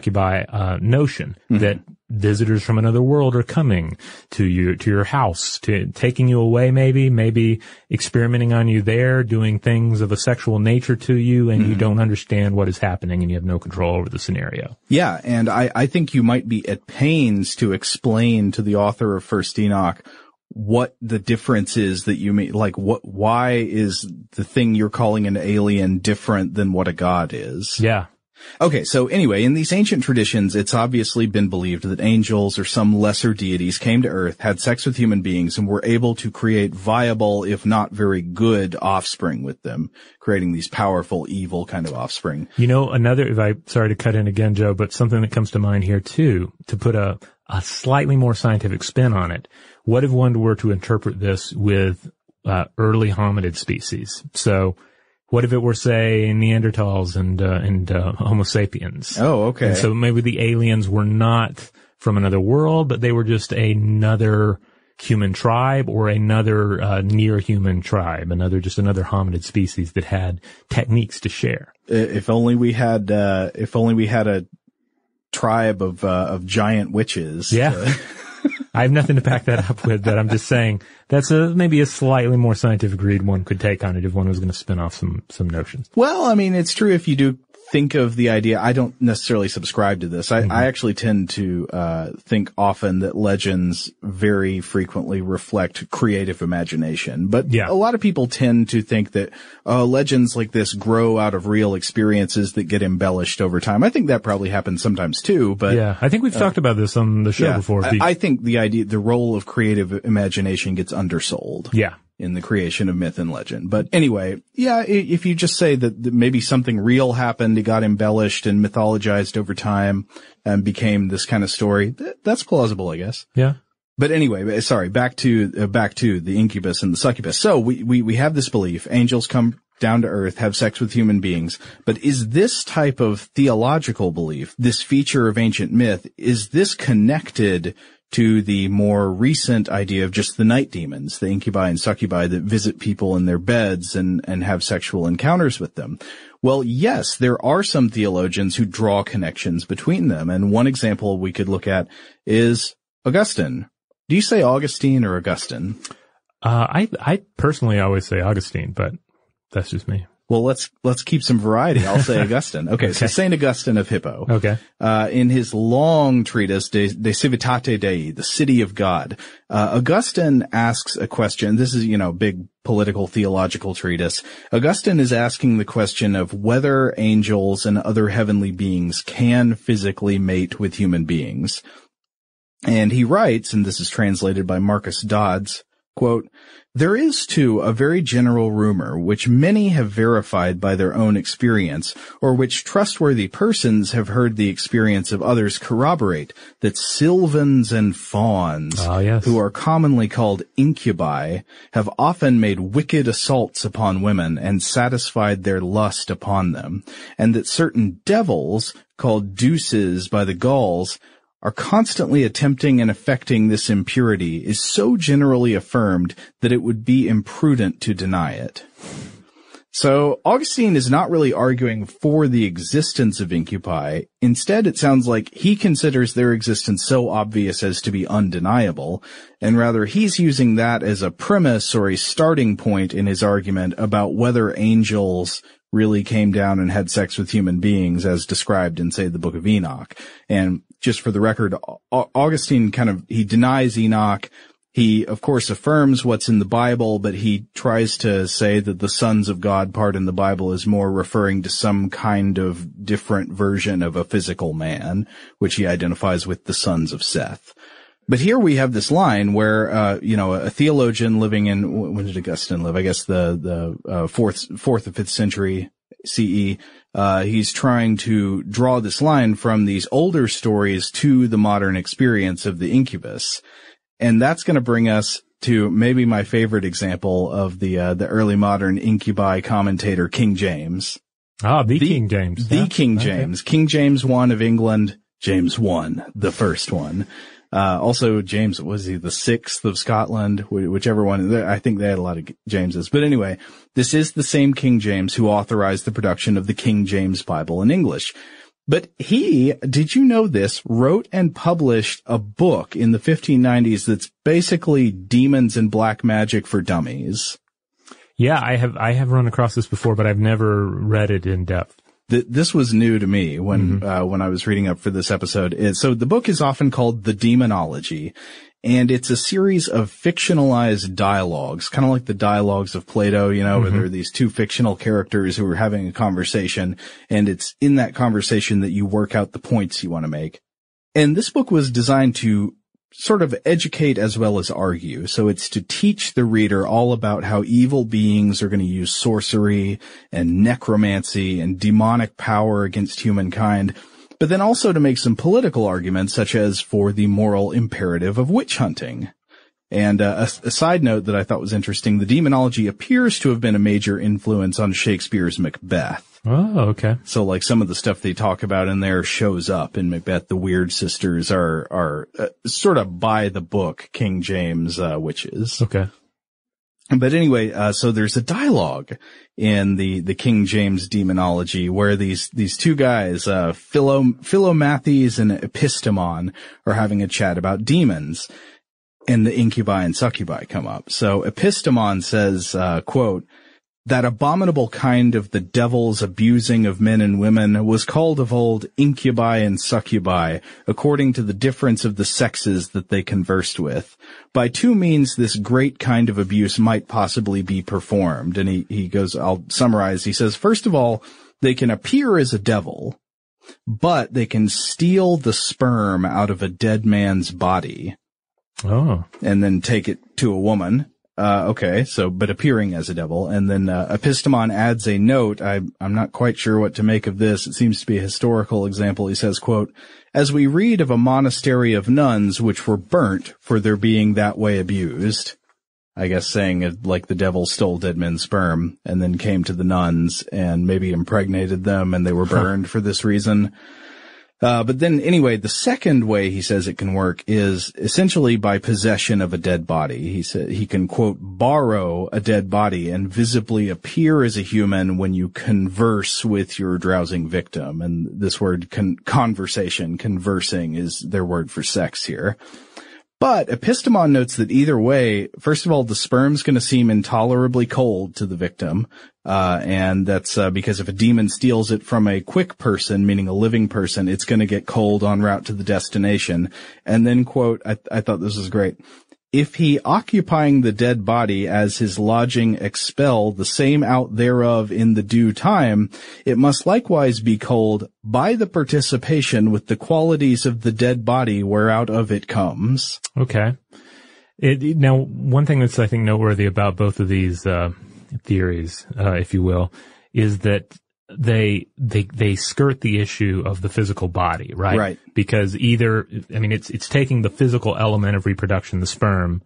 notion that visitors from another world are coming to your house, taking you away maybe experimenting on you there, doing things of a sexual nature to you, and you don't understand what is happening and you have no control over the scenario. Yeah, and I think you might be at pains to explain to the author of First Enoch what the difference is that you mean, like why is the thing you're calling an alien different than what a god is? Yeah. Okay, so anyway, in these ancient traditions, it's obviously been believed that angels or some lesser deities came to Earth, had sex with human beings, and were able to create viable, if not very good, offspring with them, creating these powerful, evil kind of offspring. You know, sorry to cut in again, Joe, but something that comes to mind here too, to put a slightly more scientific spin on it. What if one were to interpret this with early hominid species? So, what if it were, say, Neanderthals and Homo sapiens? Oh, okay. And so maybe the aliens were not from another world, but they were just another human tribe or another near human tribe, another hominid species that had techniques to share. If only we had a tribe of giant witches. Yeah. I have nothing to back that up with, but I'm just saying that's maybe a slightly more scientific read one could take on it if one was going to spin off some notions. Well, I mean, it's true if you do think of the idea. I don't necessarily subscribe to this. I actually tend to think often that legends very frequently reflect creative imagination. But a lot of people tend to think that legends like this grow out of real experiences that get embellished over time. I think that probably happens sometimes too. But yeah, I think we've talked about this on the show before. I think the role of creative imagination gets undersold. Yeah. In the creation of myth and legend. But anyway, if you just say that maybe something real happened, it got embellished and mythologized over time and became this kind of story, that's plausible, I guess. Yeah. But anyway, sorry, back to the incubus and the succubus. So we have this belief, angels come down to earth, have sex with human beings. But is this type of theological belief, this feature of ancient myth, is this connected to the more recent idea of just the night demons, the incubi and succubi that visit people in their beds and have sexual encounters with them? Well, yes, there are some theologians who draw connections between them. And one example we could look at is Augustine. Do you say Augustine or Augustine? I personally always say Augustine, but that's just me. Well, let's keep some variety. I'll say Augustine. Okay. So Saint Augustine of Hippo. Okay. In his long treatise, De Civitate Dei, the City of God, Augustine asks a question. This is, big political theological treatise. Augustine is asking the question of whether angels and other heavenly beings can physically mate with human beings. And he writes, and this is translated by Marcus Dodds, quote, "There is, too, a very general rumor, which many have verified by their own experience, or which trustworthy persons have heard the experience of others corroborate, that sylvans and fauns, who are commonly called incubi, have often made wicked assaults upon women and satisfied their lust upon them, and that certain devils, called deuces by the Gauls, are constantly attempting and effecting this impurity is so generally affirmed that it would be imprudent to deny it." So Augustine is not really arguing for the existence of incubi. Instead, it sounds like he considers their existence so obvious as to be undeniable, and rather he's using that as a premise or a starting point in his argument about whether angels really came down and had sex with human beings as described in, say, the Book of Enoch. And just for the record, Augustine he denies Enoch. He, of course, affirms what's in the Bible, but he tries to say that the sons of God part in the Bible is more referring to some kind of different version of a physical man, which he identifies with the sons of Seth. But here we have this line where, a theologian living in, when did Augustine live? I guess the fourth or fifth century CE. He's trying to draw this line from these older stories to the modern experience of the incubus. And that's going to bring us to maybe my favorite example of the early modern incubi commentator, King James. King James. The King James. Okay. King James I of England, James I, the first one. Also James, was he the sixth of Scotland? Whichever one. I think they had a lot of Jameses. But anyway, this is the same King James who authorized the production of the King James Bible in English. But he, did you know this, wrote and published a book in the 1590s that's basically demons and black magic for dummies. Yeah, I have run across this before, but I've never read it in depth. This was new to me when I was reading up for this episode. So the book is often called The Demonology, and it's a series of fictionalized dialogues, kind of like the dialogues of Plato, where there are these two fictional characters who are having a conversation, and it's in that conversation that you work out the points you want to make. And this book was designed to sort of educate as well as argue. So it's to teach the reader all about how evil beings are going to use sorcery and necromancy and demonic power against humankind, but then also to make some political arguments, such as for the moral imperative of witch hunting. And a side note that I thought was interesting, the demonology appears to have been a major influence on Shakespeare's Macbeth. Oh, okay. So like some of the stuff they talk about in there shows up in Macbeth. The Weird Sisters are sort of by the book King James witches. Okay. But anyway, so there's a dialogue in the King James demonology where these two guys, Philomathes and Epistemon, are having a chat about demons, and the incubi and succubi come up. So Epistemon says, quote, "That abominable kind of the devil's abusing of men and women was called of old incubi and succubi, according to the difference of the sexes that they conversed with. By two means this great kind of abuse might possibly be performed." And he goes, I'll summarize. He says, first of all, they can appear as a devil, but they can steal the sperm out of a dead man's body. Oh. And then take it to a woman. Okay, so, but appearing as a devil. And then, Epistemon adds a note. I'm not quite sure what to make of this. It seems to be a historical example. He says, quote, "As we read of a monastery of nuns which were burnt for their being that way abused." I guess saying like the devil stole dead men's sperm and then came to the nuns and maybe impregnated them and they were burned for this reason. But then anyway, the second way he says it can work is essentially by possession of a dead body. He said he can, quote, "borrow a dead body and visibly appear as a human when you converse with your drowsing victim." And this word conversation, conversing, is their word for sex here. But Epistemon notes that either way, first of all, the sperm's going to seem intolerably cold to the victim. And that's because if a demon steals it from a quick person, meaning a living person, it's going to get cold en route to the destination. And then, quote, I thought this was great. "If he occupying the dead body as his lodging expel the same out thereof in the due time, it must likewise be cold by the participation with the qualities of the dead body whereout of it comes." Okay. Now, one thing that's, I think, noteworthy about both of these theories, if you will, is that they skirt the issue of the physical body, right? Right. Because it's taking the physical element of reproduction, the sperm,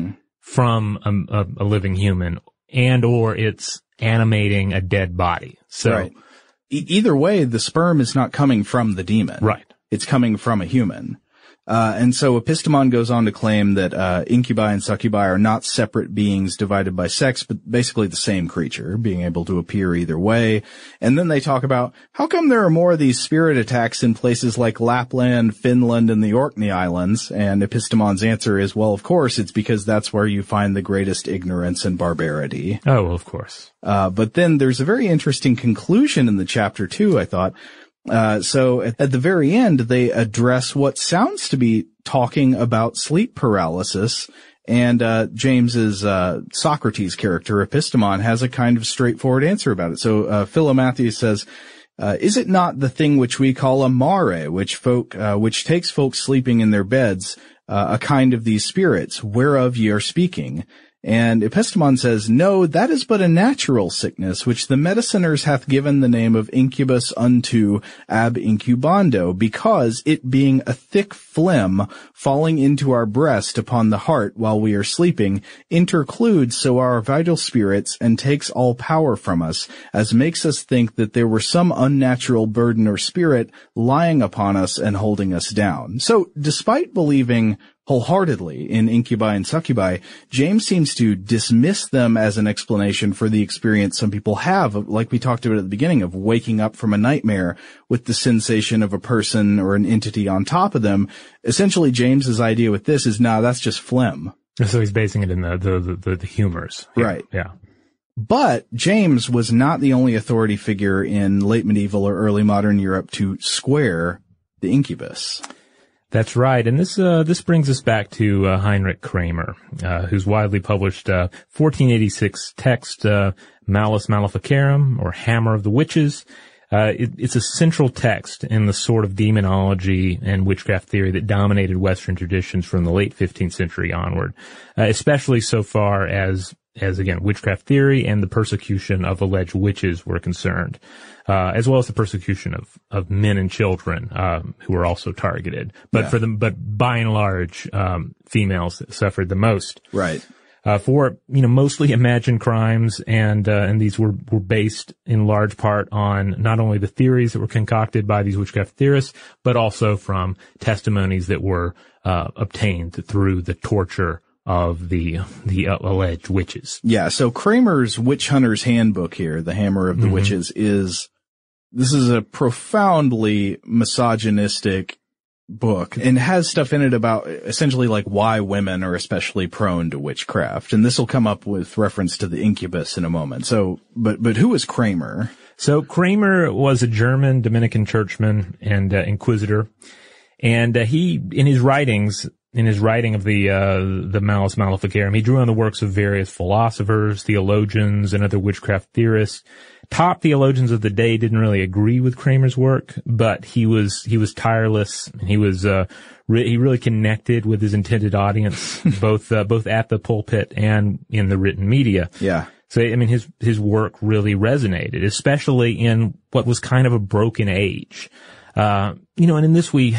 from a living human, and or it's animating a dead body. So, right. Either way, the sperm is not coming from the demon. Right. It's coming from a human. And so Epistemon goes on to claim that incubi and succubi are not separate beings divided by sex, but basically the same creature, being able to appear either way. And then they talk about how come there are more of these spirit attacks in places like Lapland, Finland, and the Orkney Islands. And Epistemon's answer is, well, of course, it's because that's where you find the greatest ignorance and barbarity. Oh, well, of course. But then there's a very interesting conclusion in the chapter too, I thought. So at the very end, they address what sounds to be talking about sleep paralysis. And, James's, Socrates character, Epistemon, has a kind of straightforward answer about it. So, Philomathes says, "Is it not the thing which we call a mare, which takes folks sleeping in their beds, a kind of these spirits, whereof ye are speaking?" And Epistemon says, "No, that is but a natural sickness, which the mediciners hath given the name of incubus unto ab incubando, because it being a thick phlegm falling into our breast upon the heart while we are sleeping, intercludes so our vital spirits and takes all power from us, as makes us think that there were some unnatural burden or spirit lying upon us and holding us down." So, despite believing wholeheartedly in incubi and succubi, James seems to dismiss them as an explanation for the experience some people have, like we talked about at the beginning, of waking up from a nightmare with the sensation of a person or an entity on top of them. Essentially, James's idea with this is, that's just phlegm. So he's basing it in the humors. Right. Yeah. But James was not the only authority figure in late medieval or early modern Europe to square the incubus. That's right. And this brings us back to Heinrich Kramer, whose widely published 1486 text, Malleus Maleficarum, or Hammer of the Witches. It's a central text in the sort of demonology and witchcraft theory that dominated Western traditions from the late 15th century onward, especially so far as again, witchcraft theory and the persecution of alleged witches were concerned, as well as the persecution of men and children, who were also targeted. But but by and large, females suffered the most. Right. For, mostly imagined crimes, and these were based in large part on not only the theories that were concocted by these witchcraft theorists, but also from testimonies that were, obtained through the torture of the alleged witches. Yeah, so Kramer's Witch Hunter's Handbook here, the Hammer of the Witches, this is a profoundly misogynistic book and has stuff in it about essentially like why women are especially prone to witchcraft. And this will come up with reference to the incubus in a moment. So, but who is Kramer? So Kramer was a German Dominican churchman and inquisitor. And he, in his writing of the Malleus Maleficarum, he drew on the works of various philosophers, theologians, and other witchcraft theorists. Top theologians of the day didn't really agree with Kramer's work, but he was tireless, and he really connected with his intended audience, both at the pulpit and in the written media. Yeah. So, I mean, his work really resonated, especially in what was kind of a broken age. And in this we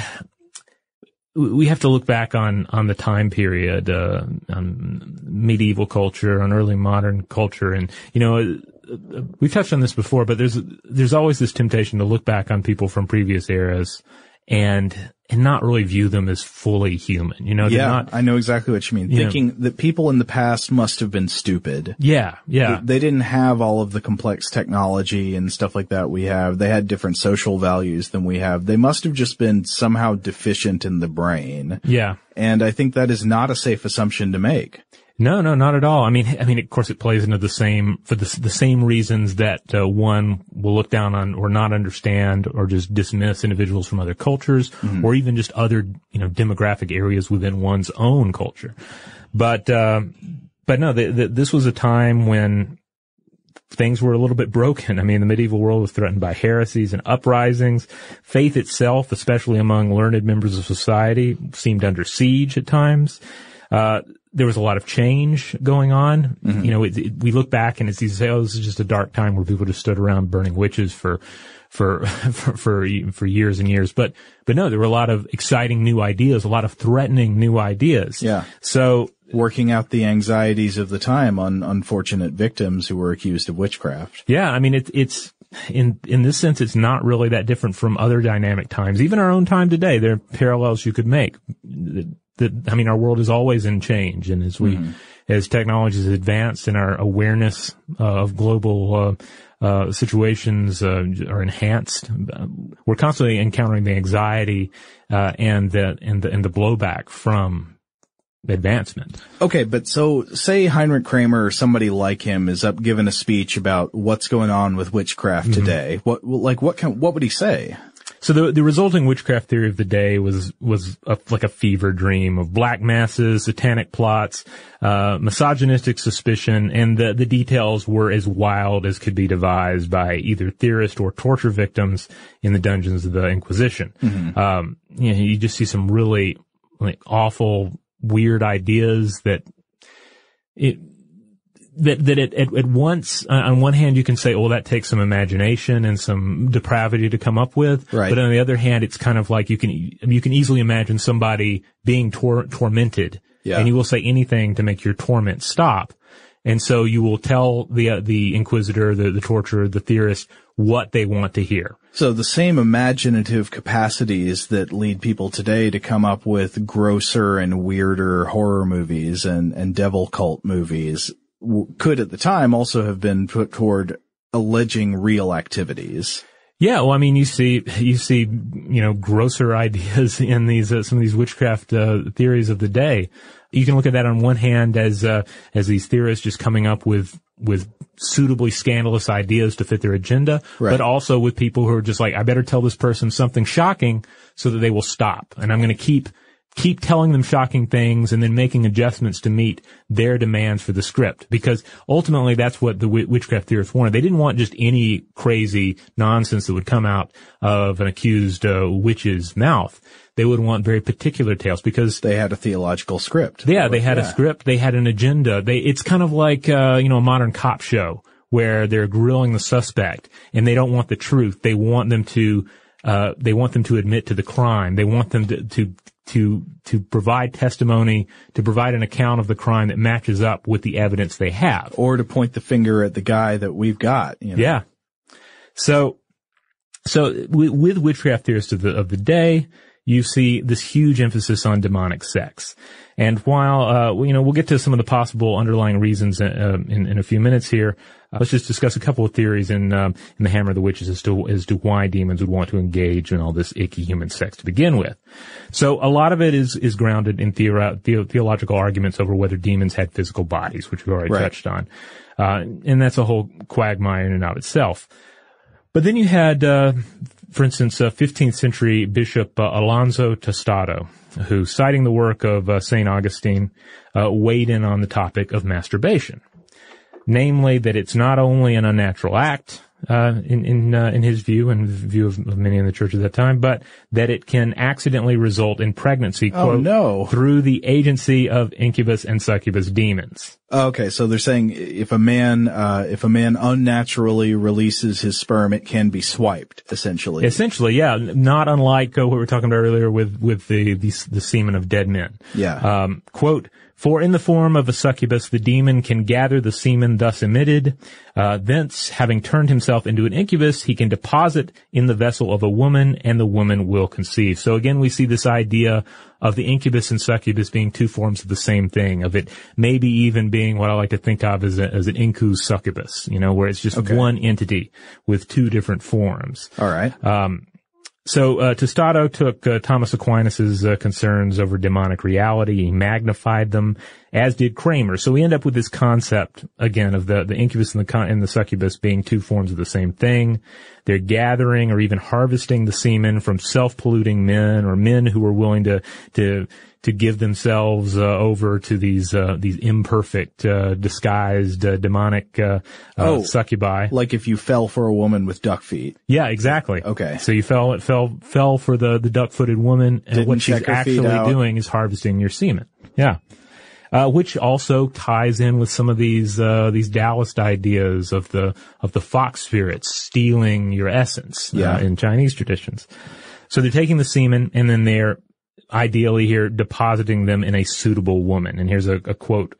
have to look back on the time period, on medieval culture, on early modern culture. And, we've touched on this before, but there's always this temptation to look back on people from previous eras and not really view them as fully human. I know exactly what you mean. Thinking that people in the past must have been stupid. Yeah. They didn't have all of the complex technology and stuff like that we have. They had different social values than we have. They must have just been somehow deficient in the brain. Yeah. And I think that is not a safe assumption to make. No, not at all. I mean, of course, it plays into the same reasons that one will look down on or not understand or just dismiss individuals from other cultures, or even just other, demographic areas within one's own culture. But no, this was a time when things were a little bit broken. I mean, the medieval world was threatened by heresies and uprisings. Faith itself, especially among learned members of society, seemed under siege at times. There was a lot of change going on. We look back and it's easy to say, oh, this is just a dark time where people just stood around burning witches for years and years. But no, there were a lot of exciting new ideas, a lot of threatening new ideas. Yeah. So working out the anxieties of the time on unfortunate victims who were accused of witchcraft. Yeah. I mean, it's in this sense, it's not really that different from other dynamic times. Even our own time today, there are parallels you could make. Our world is always in change, and as technology has advanced and our awareness of global situations are enhanced, we're constantly encountering the anxiety and the blowback from advancement. Okay, but so say Heinrich Kramer or somebody like him is up giving a speech about what's going on with witchcraft today. What would he say? So the resulting witchcraft theory of the day was like a fever dream of black masses, satanic plots, misogynistic suspicion, and the details were as wild as could be devised by either theorists or torture victims in the dungeons of the Inquisition. You just see some really awful, weird ideas that at once, on one hand, you can say, oh, that takes some imagination and some depravity to come up with. Right. But on the other hand, it's kind of like you can easily imagine somebody being tormented. Yeah. And you will say anything to make your torment stop. And so you will tell the inquisitor, the torturer, the theorist what they want to hear. So the same imaginative capacities that lead people today to come up with grosser and weirder horror movies and devil cult movies could at the time also have been put toward alleging real activities. Yeah, well, I mean, you see, grosser ideas in these, some of these witchcraft, theories of the day. You can look at that on one hand as these theorists just coming up with suitably scandalous ideas to fit their agenda, but also with people who are just like, I better tell this person something shocking so that they will stop. And I'm going to keep telling them shocking things and then making adjustments to meet their demands for the script. Because ultimately that's what the witchcraft theorists wanted. They didn't want just any crazy nonsense that would come out of an accused witch's mouth. They would want very particular tales because they had a theological script. Yeah, they had a script. They had an agenda. It's kind of like, a modern cop show where they're grilling the suspect and they don't want the truth. They want them to admit to the crime. They want them to provide testimony, to provide an account of the crime that matches up with the evidence they have. Or to point the finger at the guy that we've got. Yeah. So with witchcraft theorists of the day, you see this huge emphasis on demonic sex. And while, we'll get to some of the possible underlying reasons in a few minutes here, let's just discuss a couple of theories in the Hammer of the Witches as to why demons would want to engage in all this icky human sex to begin with. So a lot of it is grounded in theological arguments over whether demons had physical bodies, which we've already touched on. And that's a whole quagmire in and of itself. But then you had, for instance, 15th century Bishop Alonso Tostado, who, citing the work of St. Augustine, weighed in on the topic of masturbation. Namely, that it's not only an unnatural act, in his view and the view of many in the church at that time, but that it can accidentally result in pregnancy, quote, through the agency of incubus and succubus demons. Okay, so they're saying if a man unnaturally releases his sperm, it can be swiped, essentially. Essentially, yeah. Not unlike what we were talking about earlier with the semen of dead men. Yeah. Quote, for in the form of a succubus, the demon can gather the semen thus emitted. Thence, having turned himself into an incubus, he can deposit in the vessel of a woman, and the woman will conceive. So again, we see this idea of the incubus and succubus being two forms of the same thing, of it maybe even being what I like to think of as an incus succubus, where it's just one entity with two different forms. All right. So Tostado took Thomas Aquinas's concerns over demonic reality. He magnified them, as did Kramer. So we end up with this concept, again, of the incubus and the succubus being two forms of the same thing. They're gathering or even harvesting the semen from self-polluting men or men who are willing to give themselves over to these imperfect, disguised, demonic succubi. Like if you fell for a woman with duck feet. Yeah, exactly. Okay. So you fell for the duck-footed woman, and what she's actually doing is harvesting your semen. Yeah. Which also ties in with some of these Taoist ideas of the fox spirits stealing your essence, in Chinese traditions. So they're taking the semen and then they're ideally here depositing them in a suitable woman. And here's a quote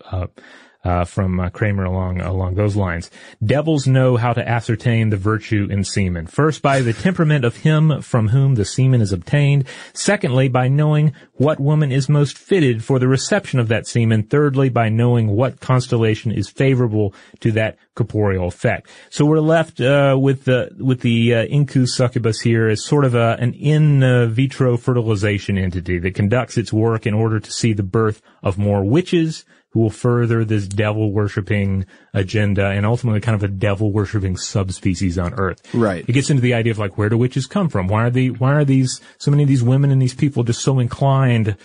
from Kramer along those lines. Devils know how to ascertain the virtue in semen. First, by the temperament of him from whom the semen is obtained. Secondly, by knowing what woman is most fitted for the reception of that semen. Thirdly, by knowing what constellation is favorable to that corporeal effect. So we're left with the incus succubus here as sort of an in vitro fertilization entity that conducts its work in order to see the birth of more witches who will further this devil-worshipping agenda and ultimately kind of a devil-worshipping subspecies on Earth. Right. It gets into the idea of like, where do witches come from? Why are these so many of these women and these people just so inclined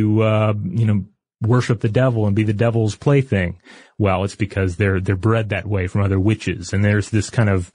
to worship the devil and be the devil's plaything? Well, it's because they're bred that way from other witches, and there's this kind of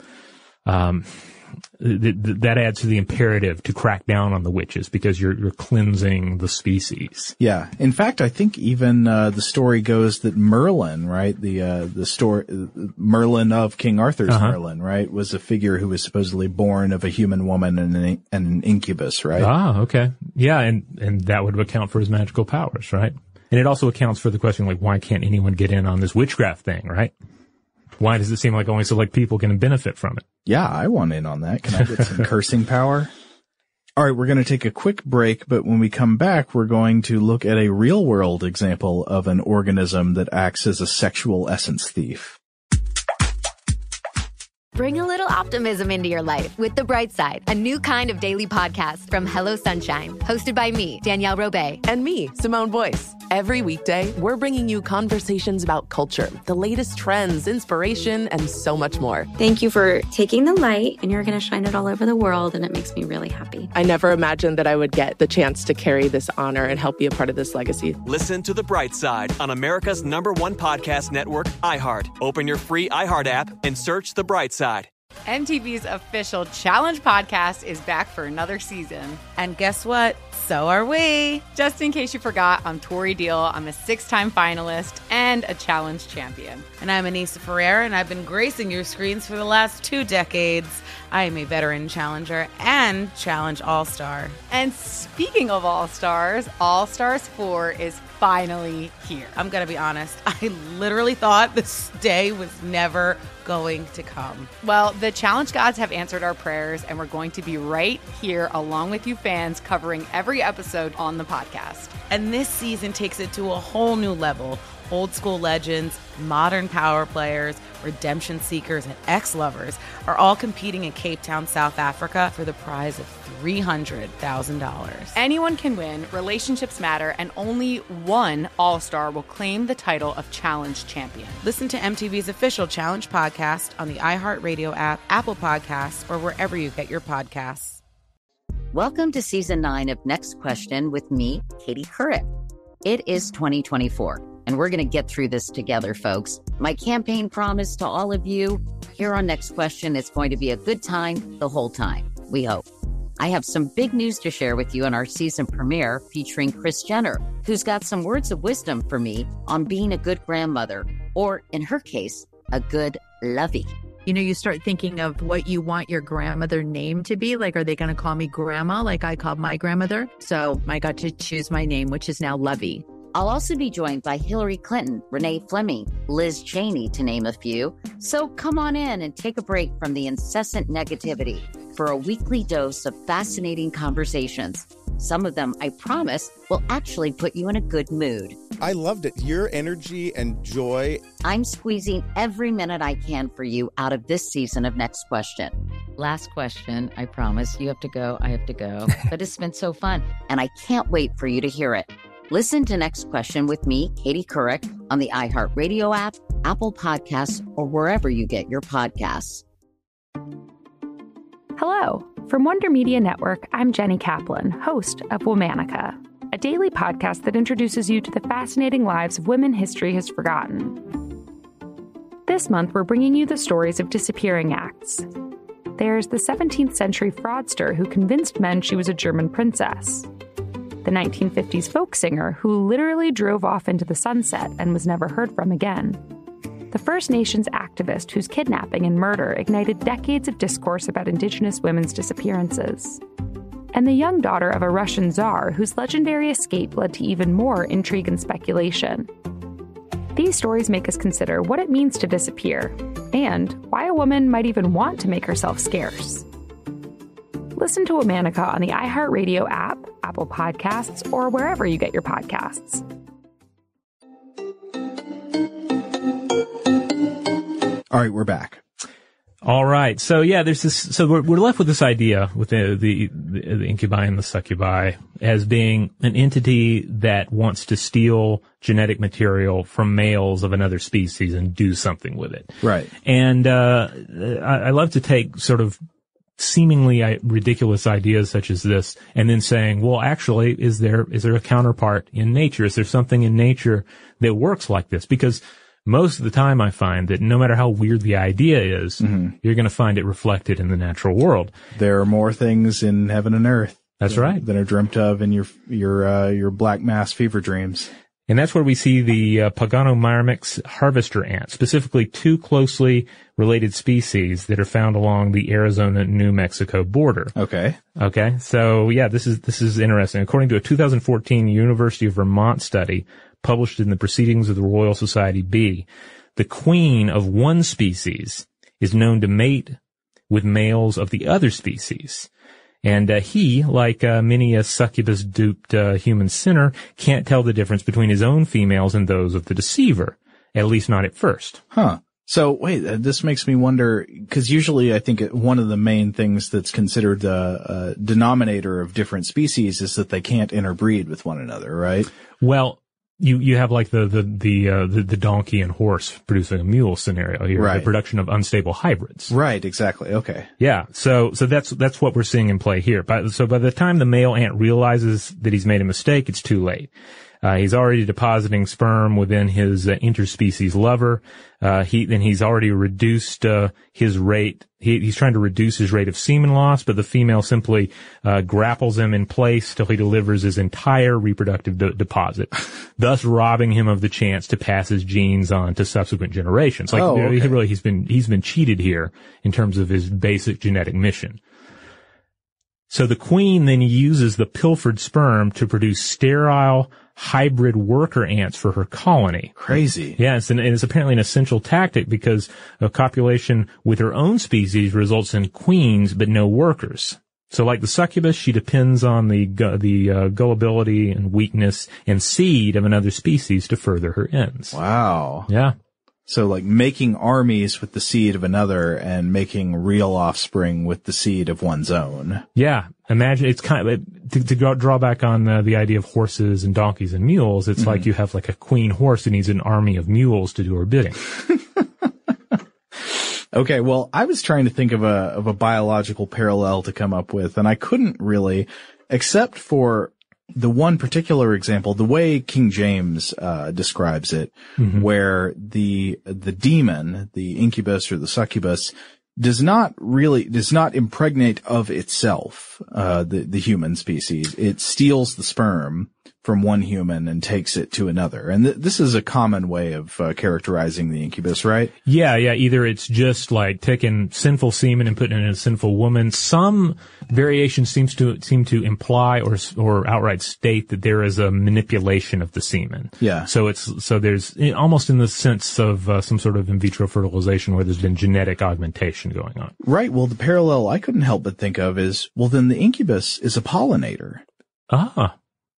that adds to the imperative to crack down on the witches because you're cleansing the species. Yeah. In fact, I think even the story goes that Merlin, right, the story Merlin of King Arthur's Merlin, right, was a figure who was supposedly born of a human woman and an incubus, right? Ah, okay. Yeah, and that would account for his magical powers, right? And it also accounts for the question, like, why can't anyone get in on this witchcraft thing, right? Why does it seem like only select people can benefit from it? Yeah, I want in on that. Can I get some cursing power? All right, we're going to take a quick break, but when we come back, we're going to look at a real-world example of an organism that acts as a sexual essence thief. Bring a little optimism into your life with The Bright Side, a new kind of daily podcast from Hello Sunshine, hosted by me, Danielle Robay. And me, Simone Boyce. Every weekday, we're bringing you conversations about culture, the latest trends, inspiration, and so much more. Thank you for taking the light, and you're going to shine it all over the world, and it makes me really happy. I never imagined that I would get the chance to carry this honor and help be a part of this legacy. Listen to The Bright Side on America's #1 podcast network, iHeart. Open your free iHeart app and search The Bright Side. MTV's official Challenge podcast is back for another season. And guess what? So are we. Just in case you forgot, I'm Tori Deal. I'm a 6-time finalist and a Challenge champion. And I'm Anissa Ferreira, and I've been gracing your screens for the last 2 decades. I am a veteran challenger and Challenge All-Star. And speaking of All-Stars, All-Stars 4 is finally here. I'm going to be honest. I literally thought this day was never going to come. Well, the Challenge gods have answered our prayers, and we're going to be right here along with you fans covering every episode on the podcast. And this season takes it to a whole new level. Old school legends, modern power players, redemption seekers, and ex-lovers are all competing in Cape Town, South Africa for the prize of $300,000. Anyone can win, relationships matter, and only one All-Star will claim the title of Challenge champion. Listen to MTV's official Challenge podcast on the iHeartRadio app, Apple Podcasts, or wherever you get your podcasts. Welcome to Season 9 of Next Question with me, Katie Couric. It is 2024. And we're going to get through this together, folks. My campaign promise to all of you, here on Next Question, it's going to be a good time the whole time, we hope. I have some big news to share with you in our season premiere featuring Kris Jenner, who's got some words of wisdom for me on being a good grandmother, or in her case, a good lovey. You know, you start thinking of what you want your grandmother name to be. Like, are they going to call me grandma like I called my grandmother? So I got to choose my name, which is now Lovey. I'll also be joined by Hillary Clinton, Renee Fleming, Liz Cheney, to name a few. So come on in and take a break from the incessant negativity for a weekly dose of fascinating conversations. Some of them, I promise, will actually put you in a good mood. I loved it. Your energy and joy. I'm squeezing every minute I can for you out of this season of Next Question. Last question, I promise. You have to go, I have to go. But it's been so fun, and I can't wait for you to hear it. Listen to Next Question with me, Katie Couric, on the iHeartRadio app, Apple Podcasts, or wherever you get your podcasts. Hello. From Wonder Media Network, I'm Jenny Kaplan, host of Womanica, a daily podcast that introduces you to the fascinating lives of women history has forgotten. This month, we're bringing you the stories of disappearing acts. There's the 17th century fraudster who convinced men she was a German princess. The 1950s folk singer who literally drove off into the sunset and was never heard from again. The First Nations activist whose kidnapping and murder ignited decades of discourse about Indigenous women's disappearances. And the young daughter of a Russian czar whose legendary escape led to even more intrigue and speculation. These stories make us consider what it means to disappear, and why a woman might even want to make herself scarce. Listen to Womanica on the iHeartRadio app, Apple Podcasts, or wherever you get your podcasts. All right, we're back. All right. So yeah, there's this, so we're left with this idea with the incubi and the succubi as being an entity that wants to steal genetic material from males of another species and do something with it. Right. And, I love to take sort of seemingly ridiculous ideas such as this and then saying, well, actually, is there a counterpart in nature? Is there something in nature that works like this? Because most of the time I find that no matter how weird the idea is, you're going to find it reflected in the natural world. There are more things in heaven and earth. That's right. That are dreamt of in your black mass fever dreams. And that's where we see the Paganomyrmex harvester ant, specifically 2 closely related species that are found along the Arizona-New Mexico border. Okay. So yeah, this is interesting. According to a 2014 University of Vermont study published in the Proceedings of the Royal Society B, the queen of one species is known to mate with males of the other species. And he, like many a succubus-duped human sinner, can't tell the difference between his own females and those of the deceiver, at least not at first. Huh. So wait, this makes me wonder, because usually I think one of the main things that's considered the denominator of different species is that they can't interbreed with one another, right? Well, you have like the donkey and horse producing a mule scenario here, right. The production of unstable hybrids. Right, exactly. Okay. Yeah. So that's what we're seeing in play here. So by the time the male ant realizes that he's made a mistake, it's too late. He's already depositing sperm within his interspecies lover. He's already reduced his rate. He's trying to reduce his rate of semen loss, but the female simply grapples him in place till he delivers his entire reproductive deposit, thus robbing him of the chance to pass his genes on to subsequent generations. Like, really, he's been cheated here in terms of his basic genetic mission. So the queen then uses the pilfered sperm to produce sterile hybrid worker ants for her colony. Crazy. Yeah, it's apparently an essential tactic because a copulation with her own species results in queens but no workers. So like the succubus, she depends on the gullibility and weakness and seed of another species to further her ends. Wow. Yeah. So like making armies with the seed of another and making real offspring with the seed of one's own. Yeah. Imagine it's kind of, to draw back on the idea of horses and donkeys and mules, it's like you have like a queen horse who needs an army of mules to do her bidding. Okay, well, I was trying to think of a biological parallel to come up with, and I couldn't really, except for the one particular example, the way King James describes it, where the demon, the incubus or the succubus, does not impregnate of itself the human species. It steals the sperm from one human and takes it to another. And this is a common way of characterizing the incubus, right? Yeah. Either it's just like taking sinful semen and putting it in a sinful woman. Some variation seem to imply or outright state that there is a manipulation of the semen. Yeah. So there's almost in the sense of some sort of in vitro fertilization where there's been genetic augmentation going on. Right. Well, the parallel I couldn't help but think of is, well, then the incubus is a pollinator. Ah.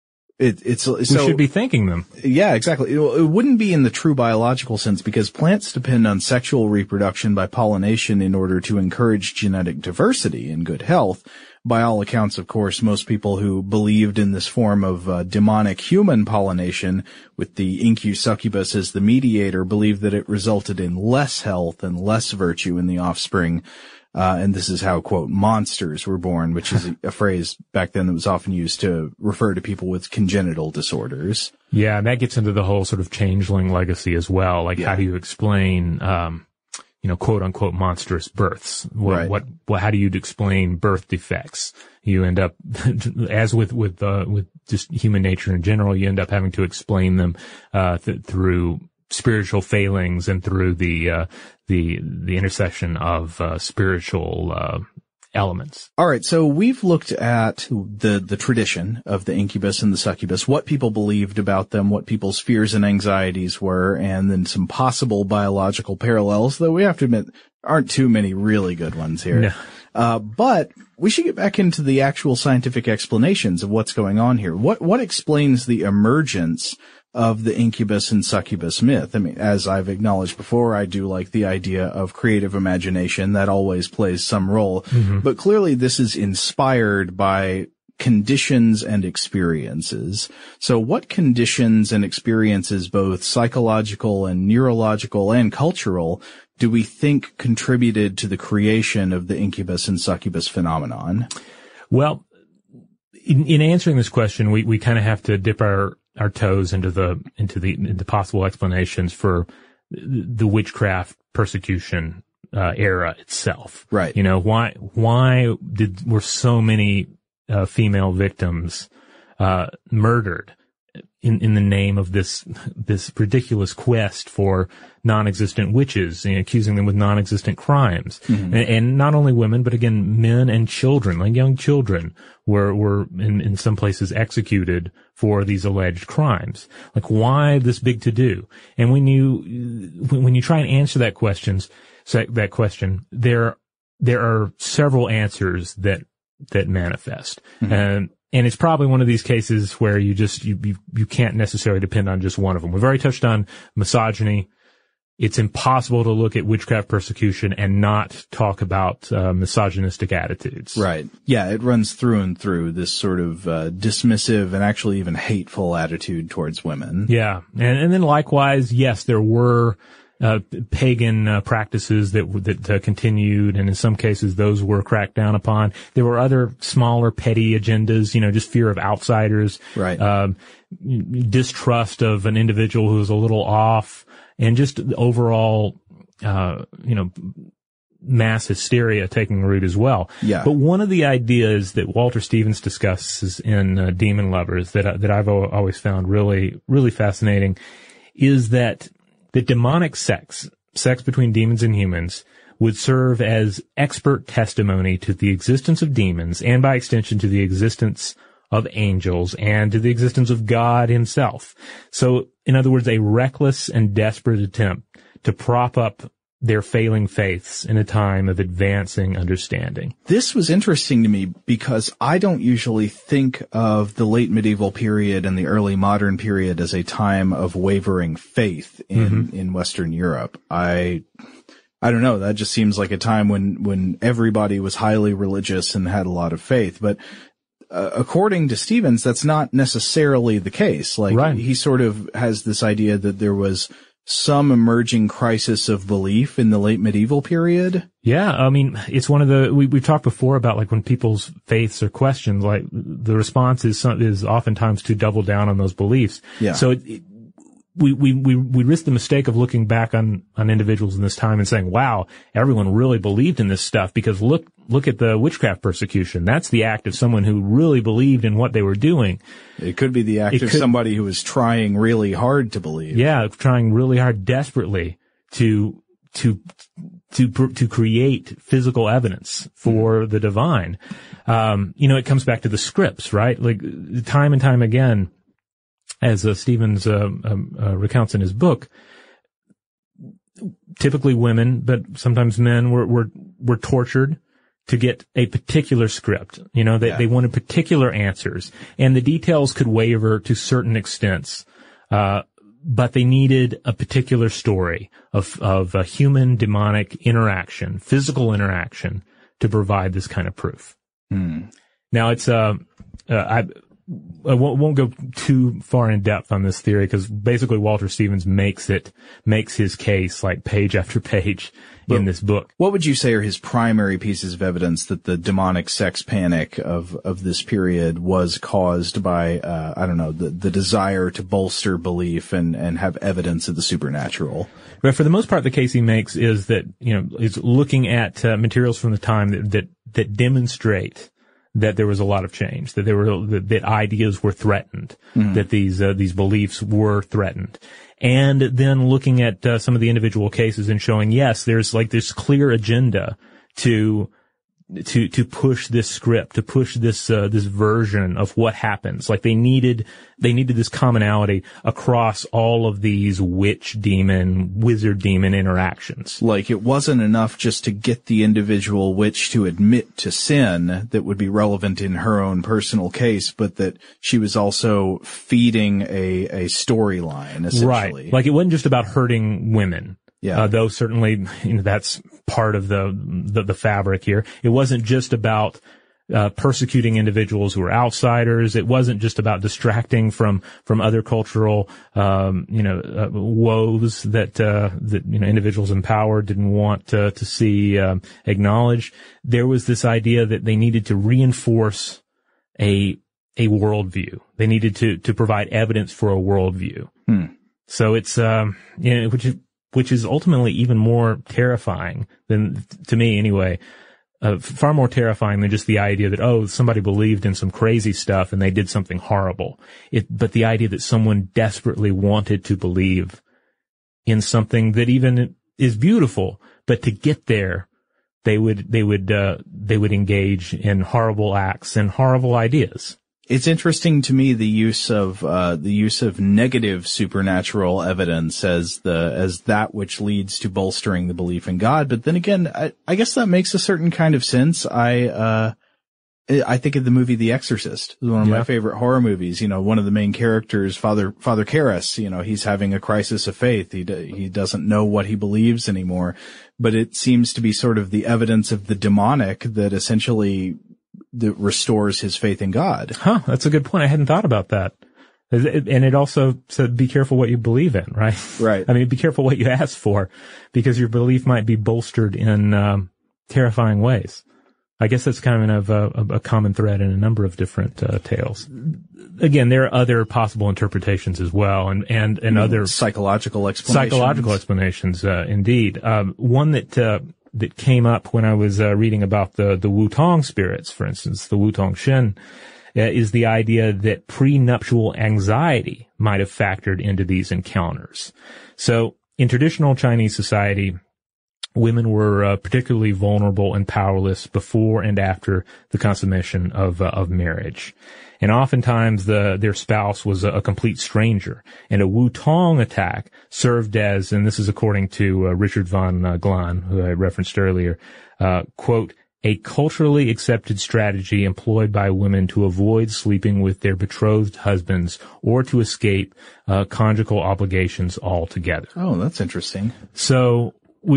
We should be thanking them. Yeah, exactly. It wouldn't be in the true biological sense because plants depend on sexual reproduction by pollination in order to encourage genetic diversity and good health. By all accounts, of course, most people who believed in this form of demonic human pollination with the incu-succubus as the mediator believed that it resulted in less health and less virtue in the offspring. And this is how, quote, monsters were born, which is a phrase back then that was often used to refer to people with congenital disorders. Yeah, and that gets into the whole sort of changeling legacy as well. Like, how do you explain, quote unquote monstrous births? Right. How do you explain birth defects? You end up, as with just human nature in general, you end up having to explain them, through spiritual failings and through the intersection of spiritual elements. All right, so we've looked at the tradition of the incubus and the succubus, what people believed about them, what people's fears and anxieties were, and then some possible biological parallels, though we have to admit aren't too many really good ones here. No. But we should get back into the actual scientific explanations of what's going on here. What explains the emergence of the incubus and succubus myth? I mean, as I've acknowledged before, I do like the idea of creative imagination. That always plays some role. But clearly this is inspired by conditions and experiences. So what conditions and experiences, both psychological and neurological and cultural, do we think contributed to the creation of the incubus and succubus phenomenon? Well, in answering this question, we kind of have to dip our toes into the possible explanations for the witchcraft persecution era itself. Right. Why were so many female victims murdered in the name of this ridiculous quest for non-existent witches, accusing them with non-existent crimes. And not only women, but again, men and children, like young children, were in some places executed for these alleged crimes. Like, why this big to-do? And when you try and answer that question, there are several answers that manifest. And it's probably one of these cases where you can't necessarily depend on just one of them. We've already touched on misogyny, it's impossible to look at witchcraft persecution and not talk about misogynistic attitudes. Right. Yeah, it runs through and through this sort of dismissive and actually even hateful attitude towards women. Yeah. And then likewise, yes, there were pagan practices that continued, and in some cases those were cracked down upon. There were other smaller petty agendas, just fear of outsiders, right? Distrust of an individual who was a little off, and just overall, mass hysteria taking root as well. Yeah. But one of the ideas that Walter Stevens discusses in Demon Lovers that I've always found really, really fascinating is that the demonic sex between demons and humans, would serve as expert testimony to the existence of demons, and by extension to the existence of angels, and to the existence of God himself. So, in other words, a reckless and desperate attempt to prop up their failing faiths in a time of advancing understanding. This was interesting to me because I don't usually think of the late medieval period and the early modern period as a time of wavering faith in Western Europe. I don't know, that just seems like a time when everybody was highly religious and had a lot of faith. But according to Stevens, that's not necessarily the case. Like, right. He sort of has this idea that there was some emerging crisis of belief in the late medieval period. Yeah, I mean, it's one of the, we've talked before about like when people's faiths are questioned, like the response is oftentimes to double down on those beliefs. Yeah. So we risk the mistake of looking back on individuals in this time and saying, wow, everyone really believed in this stuff, because look at the witchcraft persecution. That's the act of someone who really believed in what they were doing. It could be the act of somebody who was trying really hard to believe. Yeah, trying really hard, desperately to create physical evidence for the divine. It comes back to the scripts, right? Like time and time again, as Stevens recounts in his book, typically women, but sometimes men were tortured to get a particular script. They wanted particular answers, and the details could waver to certain extents. But they needed a particular story of a human demonic interaction, physical interaction, to provide this kind of proof. Now it's, I won't go too far in depth on this theory, because basically Walter Stevens makes his case like page after page in this book. What would you say are his primary pieces of evidence that the demonic sex panic of this period was caused by, the desire to bolster belief and have evidence of the supernatural? But for the most part, the case he makes is that, is looking at materials from the time that demonstrate that there was a lot of change, that ideas were threatened, that these beliefs were threatened. And then looking at some of the individual cases and showing, yes, there's like this clear agenda to push this script, to push this version of what happens. Like they needed this commonality across all of these witch demon, wizard demon interactions. Like it wasn't enough just to get the individual witch to admit to sin that would be relevant in her own personal case, but that she was also feeding a storyline, essentially. Right. Like it wasn't just about hurting women. Yeah. Though certainly, that's part of the fabric here. It wasn't just about persecuting individuals who were outsiders. It wasn't just about distracting from other cultural woes that individuals in power didn't want to see acknowledged. There was this idea that they needed to reinforce a worldview. They needed to provide evidence for a worldview. So it's which is ultimately even more terrifying than, to me anyway, far more terrifying than just the idea that, somebody believed in some crazy stuff and they did something horrible. But the idea that someone desperately wanted to believe in something that even is beautiful, but to get there, they would engage in horrible acts and horrible ideas. It's interesting to me the use of negative supernatural evidence as that which leads to bolstering the belief in God. But then again, I guess that makes a certain kind of sense. I I think of the movie The Exorcist, one of my favorite horror movies. You know, one of the main characters, Father Karras, you know, he's having a crisis of faith. He doesn't know what he believes anymore, but it seems to be sort of the evidence of the demonic that essentially restores his faith in God. Huh, that's a good point. I hadn't thought about that. And it also said, be careful what you believe in, right? Right. I mean, be careful what you ask for, because your belief might be bolstered in terrifying ways. I guess that's kind of a common thread in a number of different tales. Again, there are other possible interpretations as well, and other psychological explanations. Psychological explanations, indeed. One that came up when I was reading about the Wutong spirits, for instance, the Wutong Shen, is the idea that prenuptial anxiety might have factored into these encounters. So, in traditional Chinese society, women were particularly vulnerable and powerless before and after the consummation of marriage. And oftentimes their spouse was a complete stranger. And a Wutong attack served as, and this is according to Richard von Glan, who I referenced earlier, quote, a culturally accepted strategy employed by women to avoid sleeping with their betrothed husbands or to escape conjugal obligations altogether. Oh, that's interesting. So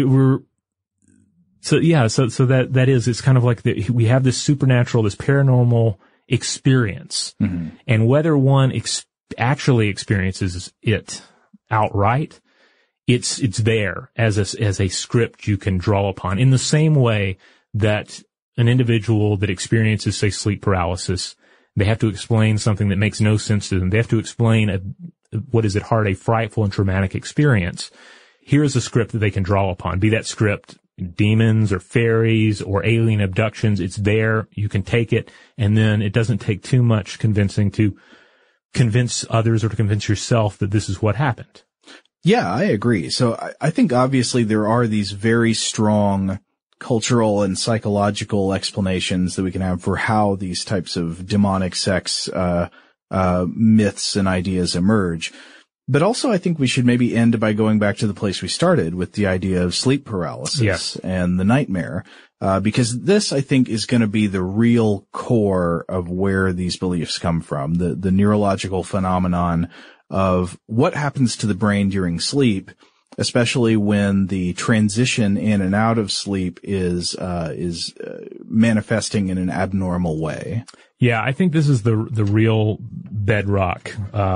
that is, it's kind of like we have this supernatural, this paranormal experience, and whether one actually experiences it outright, it's there as a script you can draw upon, in the same way that an individual that experiences, say, sleep paralysis, they have to explain something that makes no sense to them. They have to explain what is at heart a frightful and traumatic experience. Here is a script that they can draw upon, be that script demons or fairies or alien abductions. It's there. You can take it, and then it doesn't take too much convincing to convince others or to convince yourself that this is what happened. Yeah, I agree. So I think obviously there are these very strong cultural and psychological explanations that we can have for how these types of demonic sex myths and ideas emerge. But also I think we should maybe end by going back to the place we started with the idea of sleep paralysis and the nightmare, because this, I think, is going to be the real core of where these beliefs come from, the neurological phenomenon of what happens to the brain during sleep, especially when the transition in and out of sleep is manifesting in an abnormal way. Yeah, I think this is the real bedrock,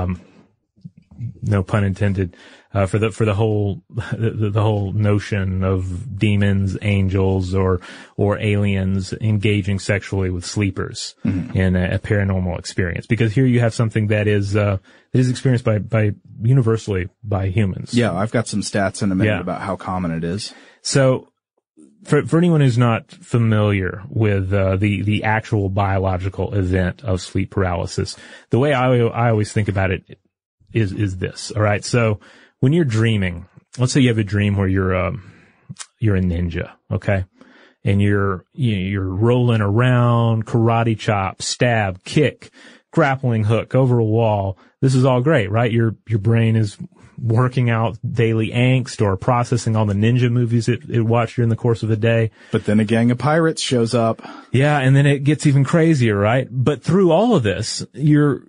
no pun intended, for the whole notion of demons, angels, or aliens engaging sexually with sleepers in a paranormal experience. Because here you have something that is experienced by universally by humans. Yeah, I've got some stats in a minute about how common it is. So, for anyone who's not familiar with the actual biological event of sleep paralysis, the way I always think about it is this. All right, so when you're dreaming, let's say you have a dream where you're a ninja, okay, and you're rolling around, karate chop, stab, kick, grappling hook over a wall. This is all great, right? Your brain is working out daily angst or processing all the ninja movies it watched during the course of a day. But then a gang of pirates shows up. Yeah, and then it gets even crazier, right? But through all of this, your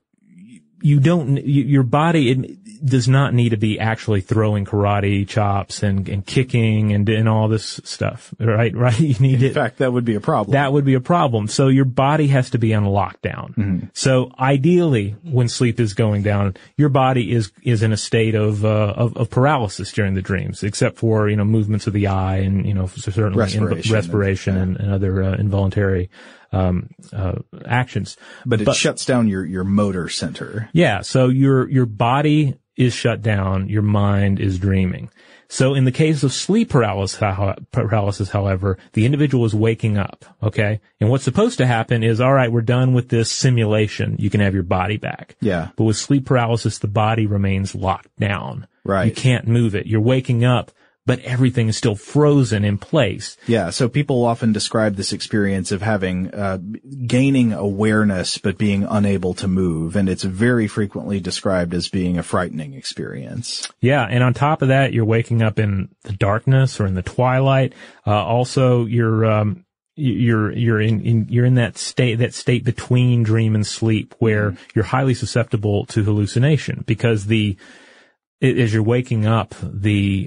body does not need to be actually throwing karate chops and kicking and all this stuff, right? You need In fact, that would be a problem. That would be a problem. So your body has to be on lockdown. Mm-hmm. So ideally, when sleep is going down, your body is in a state of paralysis during the dreams, except for, movements of the eye and, certainly respiration and other involuntary actions. But it shuts down your motor center. Yeah, so your body is shut down, your mind is dreaming. So in the case of sleep paralysis, however, the individual is waking up, okay? And what's supposed to happen is, all right, we're done with this simulation. You can have your body back. Yeah. But with sleep paralysis, the body remains locked down. Right. You can't move it. You're waking up, but everything is still frozen in place. Yeah, so people often describe this experience of having, gaining awareness but being unable to move, and it's very frequently described as being a frightening experience. Yeah, and on top of that, you're waking up in the darkness or in the twilight. Also, you're you're in that state between dream and sleep where you're highly susceptible to hallucination, because as you're waking up, the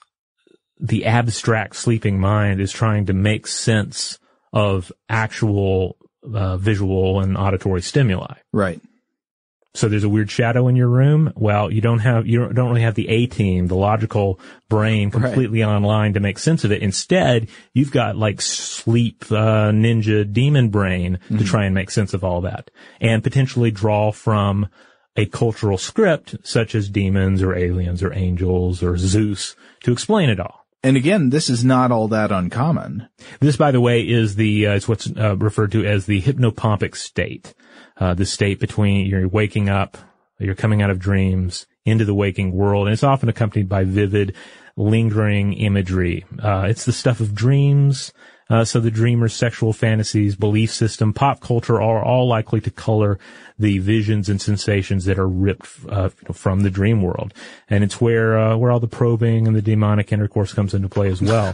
abstract sleeping mind is trying to make sense of actual visual and auditory stimuli. Right. So there's a weird shadow in your room. Well, you don't really have the A team, the logical brain, completely online to make sense of it. Instead, you've got like sleep ninja demon brain to try and make sense of all that, and potentially draw from a cultural script such as demons or aliens or angels or Zeus to explain it all. And again, this is not all that uncommon. This, by the way, is it's what's referred to as the hypnopompic state. The state between you're waking up, you're coming out of dreams into the waking world, and it's often accompanied by vivid, lingering imagery. It's the stuff of dreams. So the dreamer's sexual fantasies, belief system, pop culture are all likely to color the visions and sensations that are ripped from the dream world. And it's where all the probing and the demonic intercourse comes into play as well.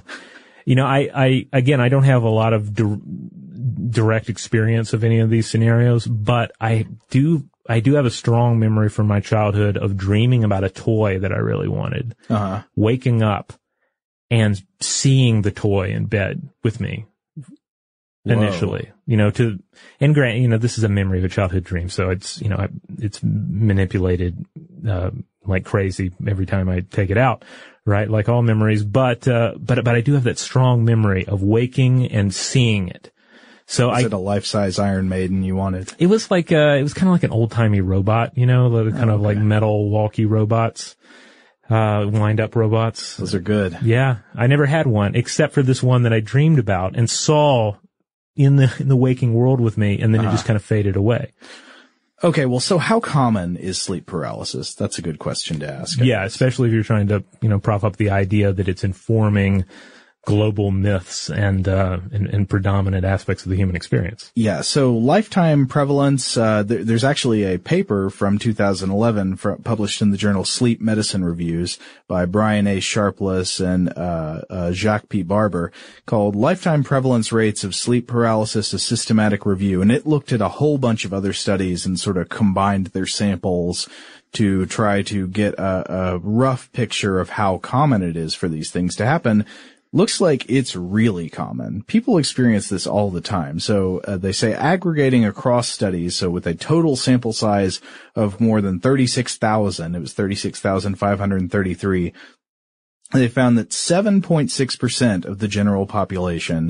I don't have a lot of direct experience of any of these scenarios, but I do have a strong memory from my childhood of dreaming about a toy that I really wanted. Waking up and seeing the toy in bed with me initially, this is a memory of a childhood dream. So it's manipulated, like crazy every time I take it out, right? Like all memories. But I do have that strong memory of waking and seeing it. So Was it a life-size Iron Maiden you wanted? It was like, it was kind of like an old-timey robot, like metal walkie robots. Wind-up robots. Those are good. Yeah. I never had one, except for this one that I dreamed about and saw in the waking world with me, and then it just kind of faded away. Okay, well, so how common is sleep paralysis? That's a good question to ask. Yeah, especially if you're trying to, prop up the idea that it's informing global myths and predominant aspects of the human experience. Yeah, so lifetime prevalence, there's actually a paper from 2011 published in the journal Sleep Medicine Reviews by Brian A. Sharpless and Jacques P. Barber called Lifetime Prevalence Rates of Sleep Paralysis, a Systematic Review. And it looked at a whole bunch of other studies and sort of combined their samples to try to get a rough picture of how common it is for these things to happen. Looks like it's really common. People experience this all the time. So they say aggregating across studies, so with a total sample size of more than 36,000, it was 36,533, they found that 7.6% of the general population,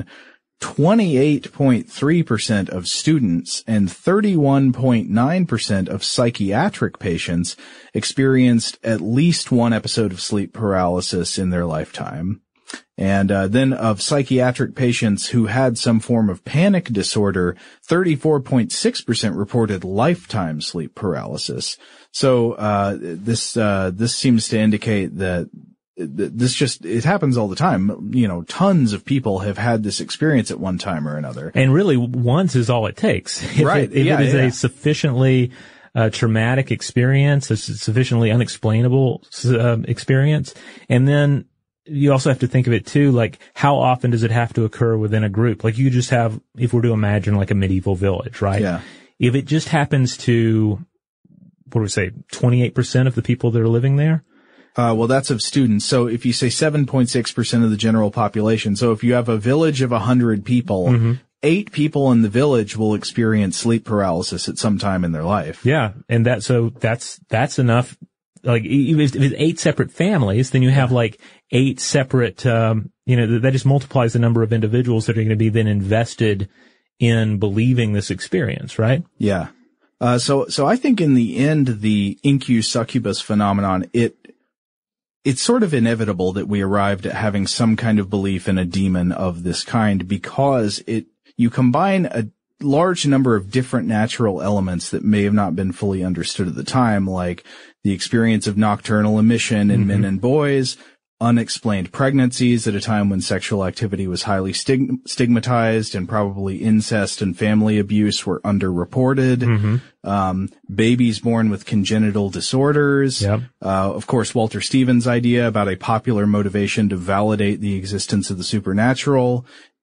28.3% of students, and 31.9% of psychiatric patients experienced at least one episode of sleep paralysis in their lifetime. And then of psychiatric patients who had some form of panic disorder, 34.6% reported lifetime sleep paralysis. So this seems to indicate that it happens all the time. Tons of people have had this experience at one time or another. And really, once is all it takes. If it is a sufficiently traumatic experience, a sufficiently unexplainable experience, and then you also have to think of it too, like how often does it have to occur within a group? Like you just have, if we're to imagine like a medieval village, right? Yeah. If it just happens to, 28% of the people that are living there? Well, that's of students. So if you say 7.6% of the general population, so if you have a village of 100 people, 8 people in the village will experience sleep paralysis at some time in their life. Yeah. And that's enough. Like, if it's 8 separate families, then you have like 8 separate, that just multiplies the number of individuals that are going to be then invested in believing this experience, right? Yeah. So I think in the end, the incubus succubus phenomenon, it's sort of inevitable that we arrived at having some kind of belief in a demon of this kind because you combine a large number of different natural elements that may have not been fully understood at the time, like the experience of nocturnal emission in men and boys, unexplained pregnancies at a time when sexual activity was highly stigmatized and probably incest and family abuse were underreported, babies born with congenital disorders, of course, Walter Stevens' idea about a popular motivation to validate the existence of the supernatural,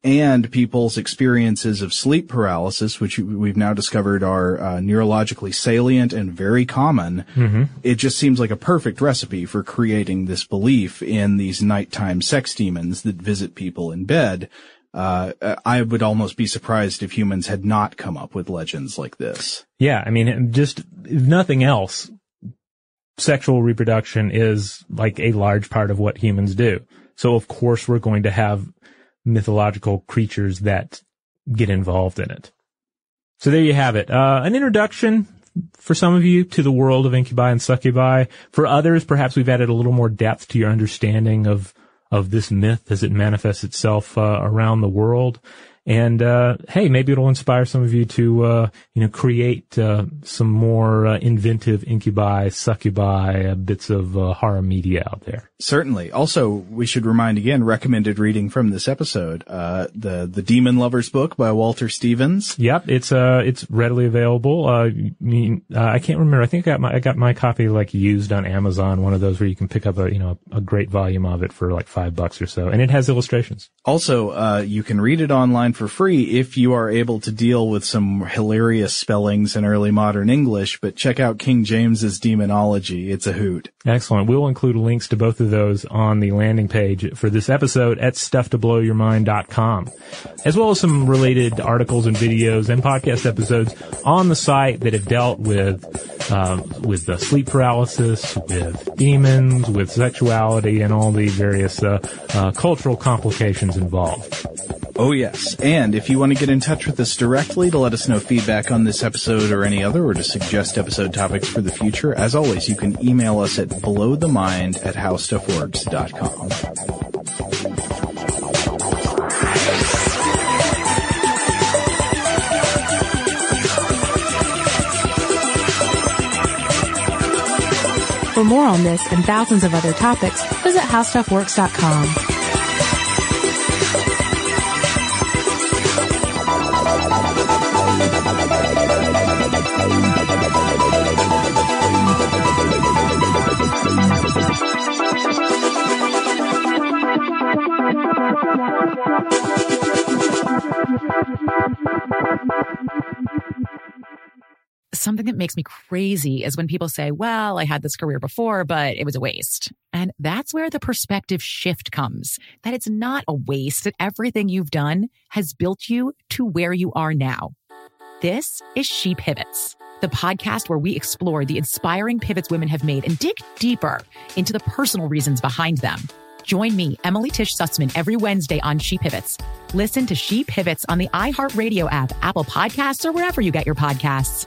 and people's experiences of sleep paralysis, which we've now discovered are neurologically salient and very common, it just seems like a perfect recipe for creating this belief in these nighttime sex demons that visit people in bed. I would almost be surprised if humans had not come up with legends like this. Yeah, I mean, just if nothing else, sexual reproduction is like a large part of what humans do. So of course we're going to have mythological creatures that get involved in it. So there you have it. An introduction for some of you to the world of incubi and succubi. For others, perhaps we've added a little more depth to your understanding of this myth as it manifests itself around the world. And hey, maybe it'll inspire some of you to create some more inventive incubi, succubi, bits of horror media out there. Certainly. Also, we should remind again, recommended reading from this episode, the Demon Lovers book by Walter Stevens. Yep, it's readily available. I can't remember. I think I got my copy like used on Amazon, one of those where you can pick up a great volume of it for like $5 or so, and it has illustrations. Also, you can read it online for free if you are able to deal with some hilarious spellings in early modern English, but check out King James's Demonology. It's a hoot. Excellent. We'll include links to both of those on the landing page for this episode at StuffToBlowYourMind.com, as well as some related articles and videos and podcast episodes on the site that have dealt with the sleep paralysis, with demons, with sexuality, and all the various cultural complications involved. Oh, yes. And if you want to get in touch with us directly to let us know feedback on this episode or any other, or to suggest episode topics for the future, as always, you can email us at blowthemind@howstuffworks.com. For more on this and thousands of other topics, visit howstuffworks.com. Something that makes me crazy is when people say, well, I had this career before, but it was a waste. And that's where the perspective shift comes, that it's not a waste, that everything you've done has built you to where you are now. This is She Pivots, the podcast where we explore the inspiring pivots women have made and dig deeper into the personal reasons behind them. Join me, Emily Tish Sussman, every Wednesday on She Pivots. Listen to She Pivots on the iHeartRadio app, Apple Podcasts, or wherever you get your podcasts.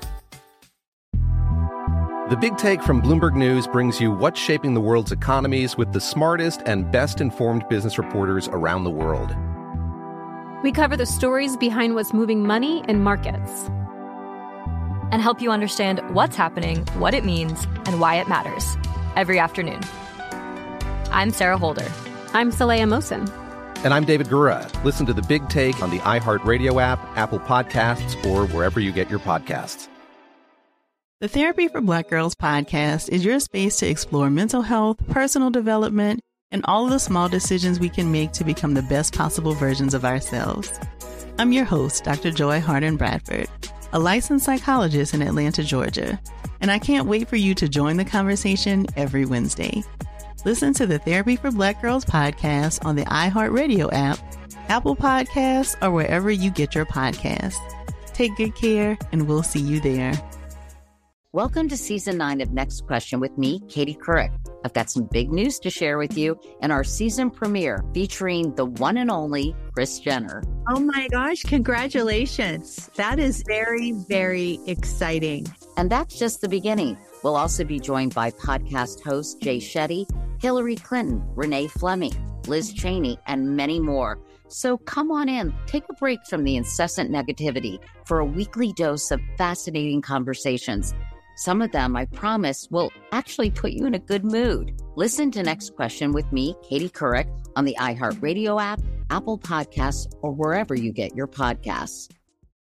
The Big Take from Bloomberg News brings you what's shaping the world's economies with the smartest and best-informed business reporters around the world. We cover the stories behind what's moving money and markets, and help you understand what's happening, what it means, and why it matters every afternoon. I'm Sarah Holder. I'm Saleha Mohsin. And I'm David Gura. Listen to The Big Take on the iHeartRadio app, Apple Podcasts, or wherever you get your podcasts. The Therapy for Black Girls podcast is your space to explore mental health, personal development, and all of the small decisions we can make to become the best possible versions of ourselves. I'm your host, Dr. Joy Harden Bradford, a licensed psychologist in Atlanta, Georgia, and I can't wait for you to join the conversation every Wednesday. Listen to the Therapy for Black Girls podcast on the iHeartRadio app, Apple Podcasts, or wherever you get your podcasts. Take good care, and we'll see you there. Welcome to Season 9 of Next Question with me, Katie Couric. I've got some big news to share with you in our season premiere featuring the one and only Kris Jenner. Oh my gosh, congratulations. That is very, very exciting. And that's just the beginning. We'll also be joined by podcast host Jay Shetty, Hillary Clinton, Renee Fleming, Liz Cheney, and many more. So come on in, take a break from the incessant negativity for a weekly dose of fascinating conversations. Some of them, I promise, will actually put you in a good mood. Listen to Next Question with me, Katie Couric, on the iHeartRadio app, Apple Podcasts, or wherever you get your podcasts.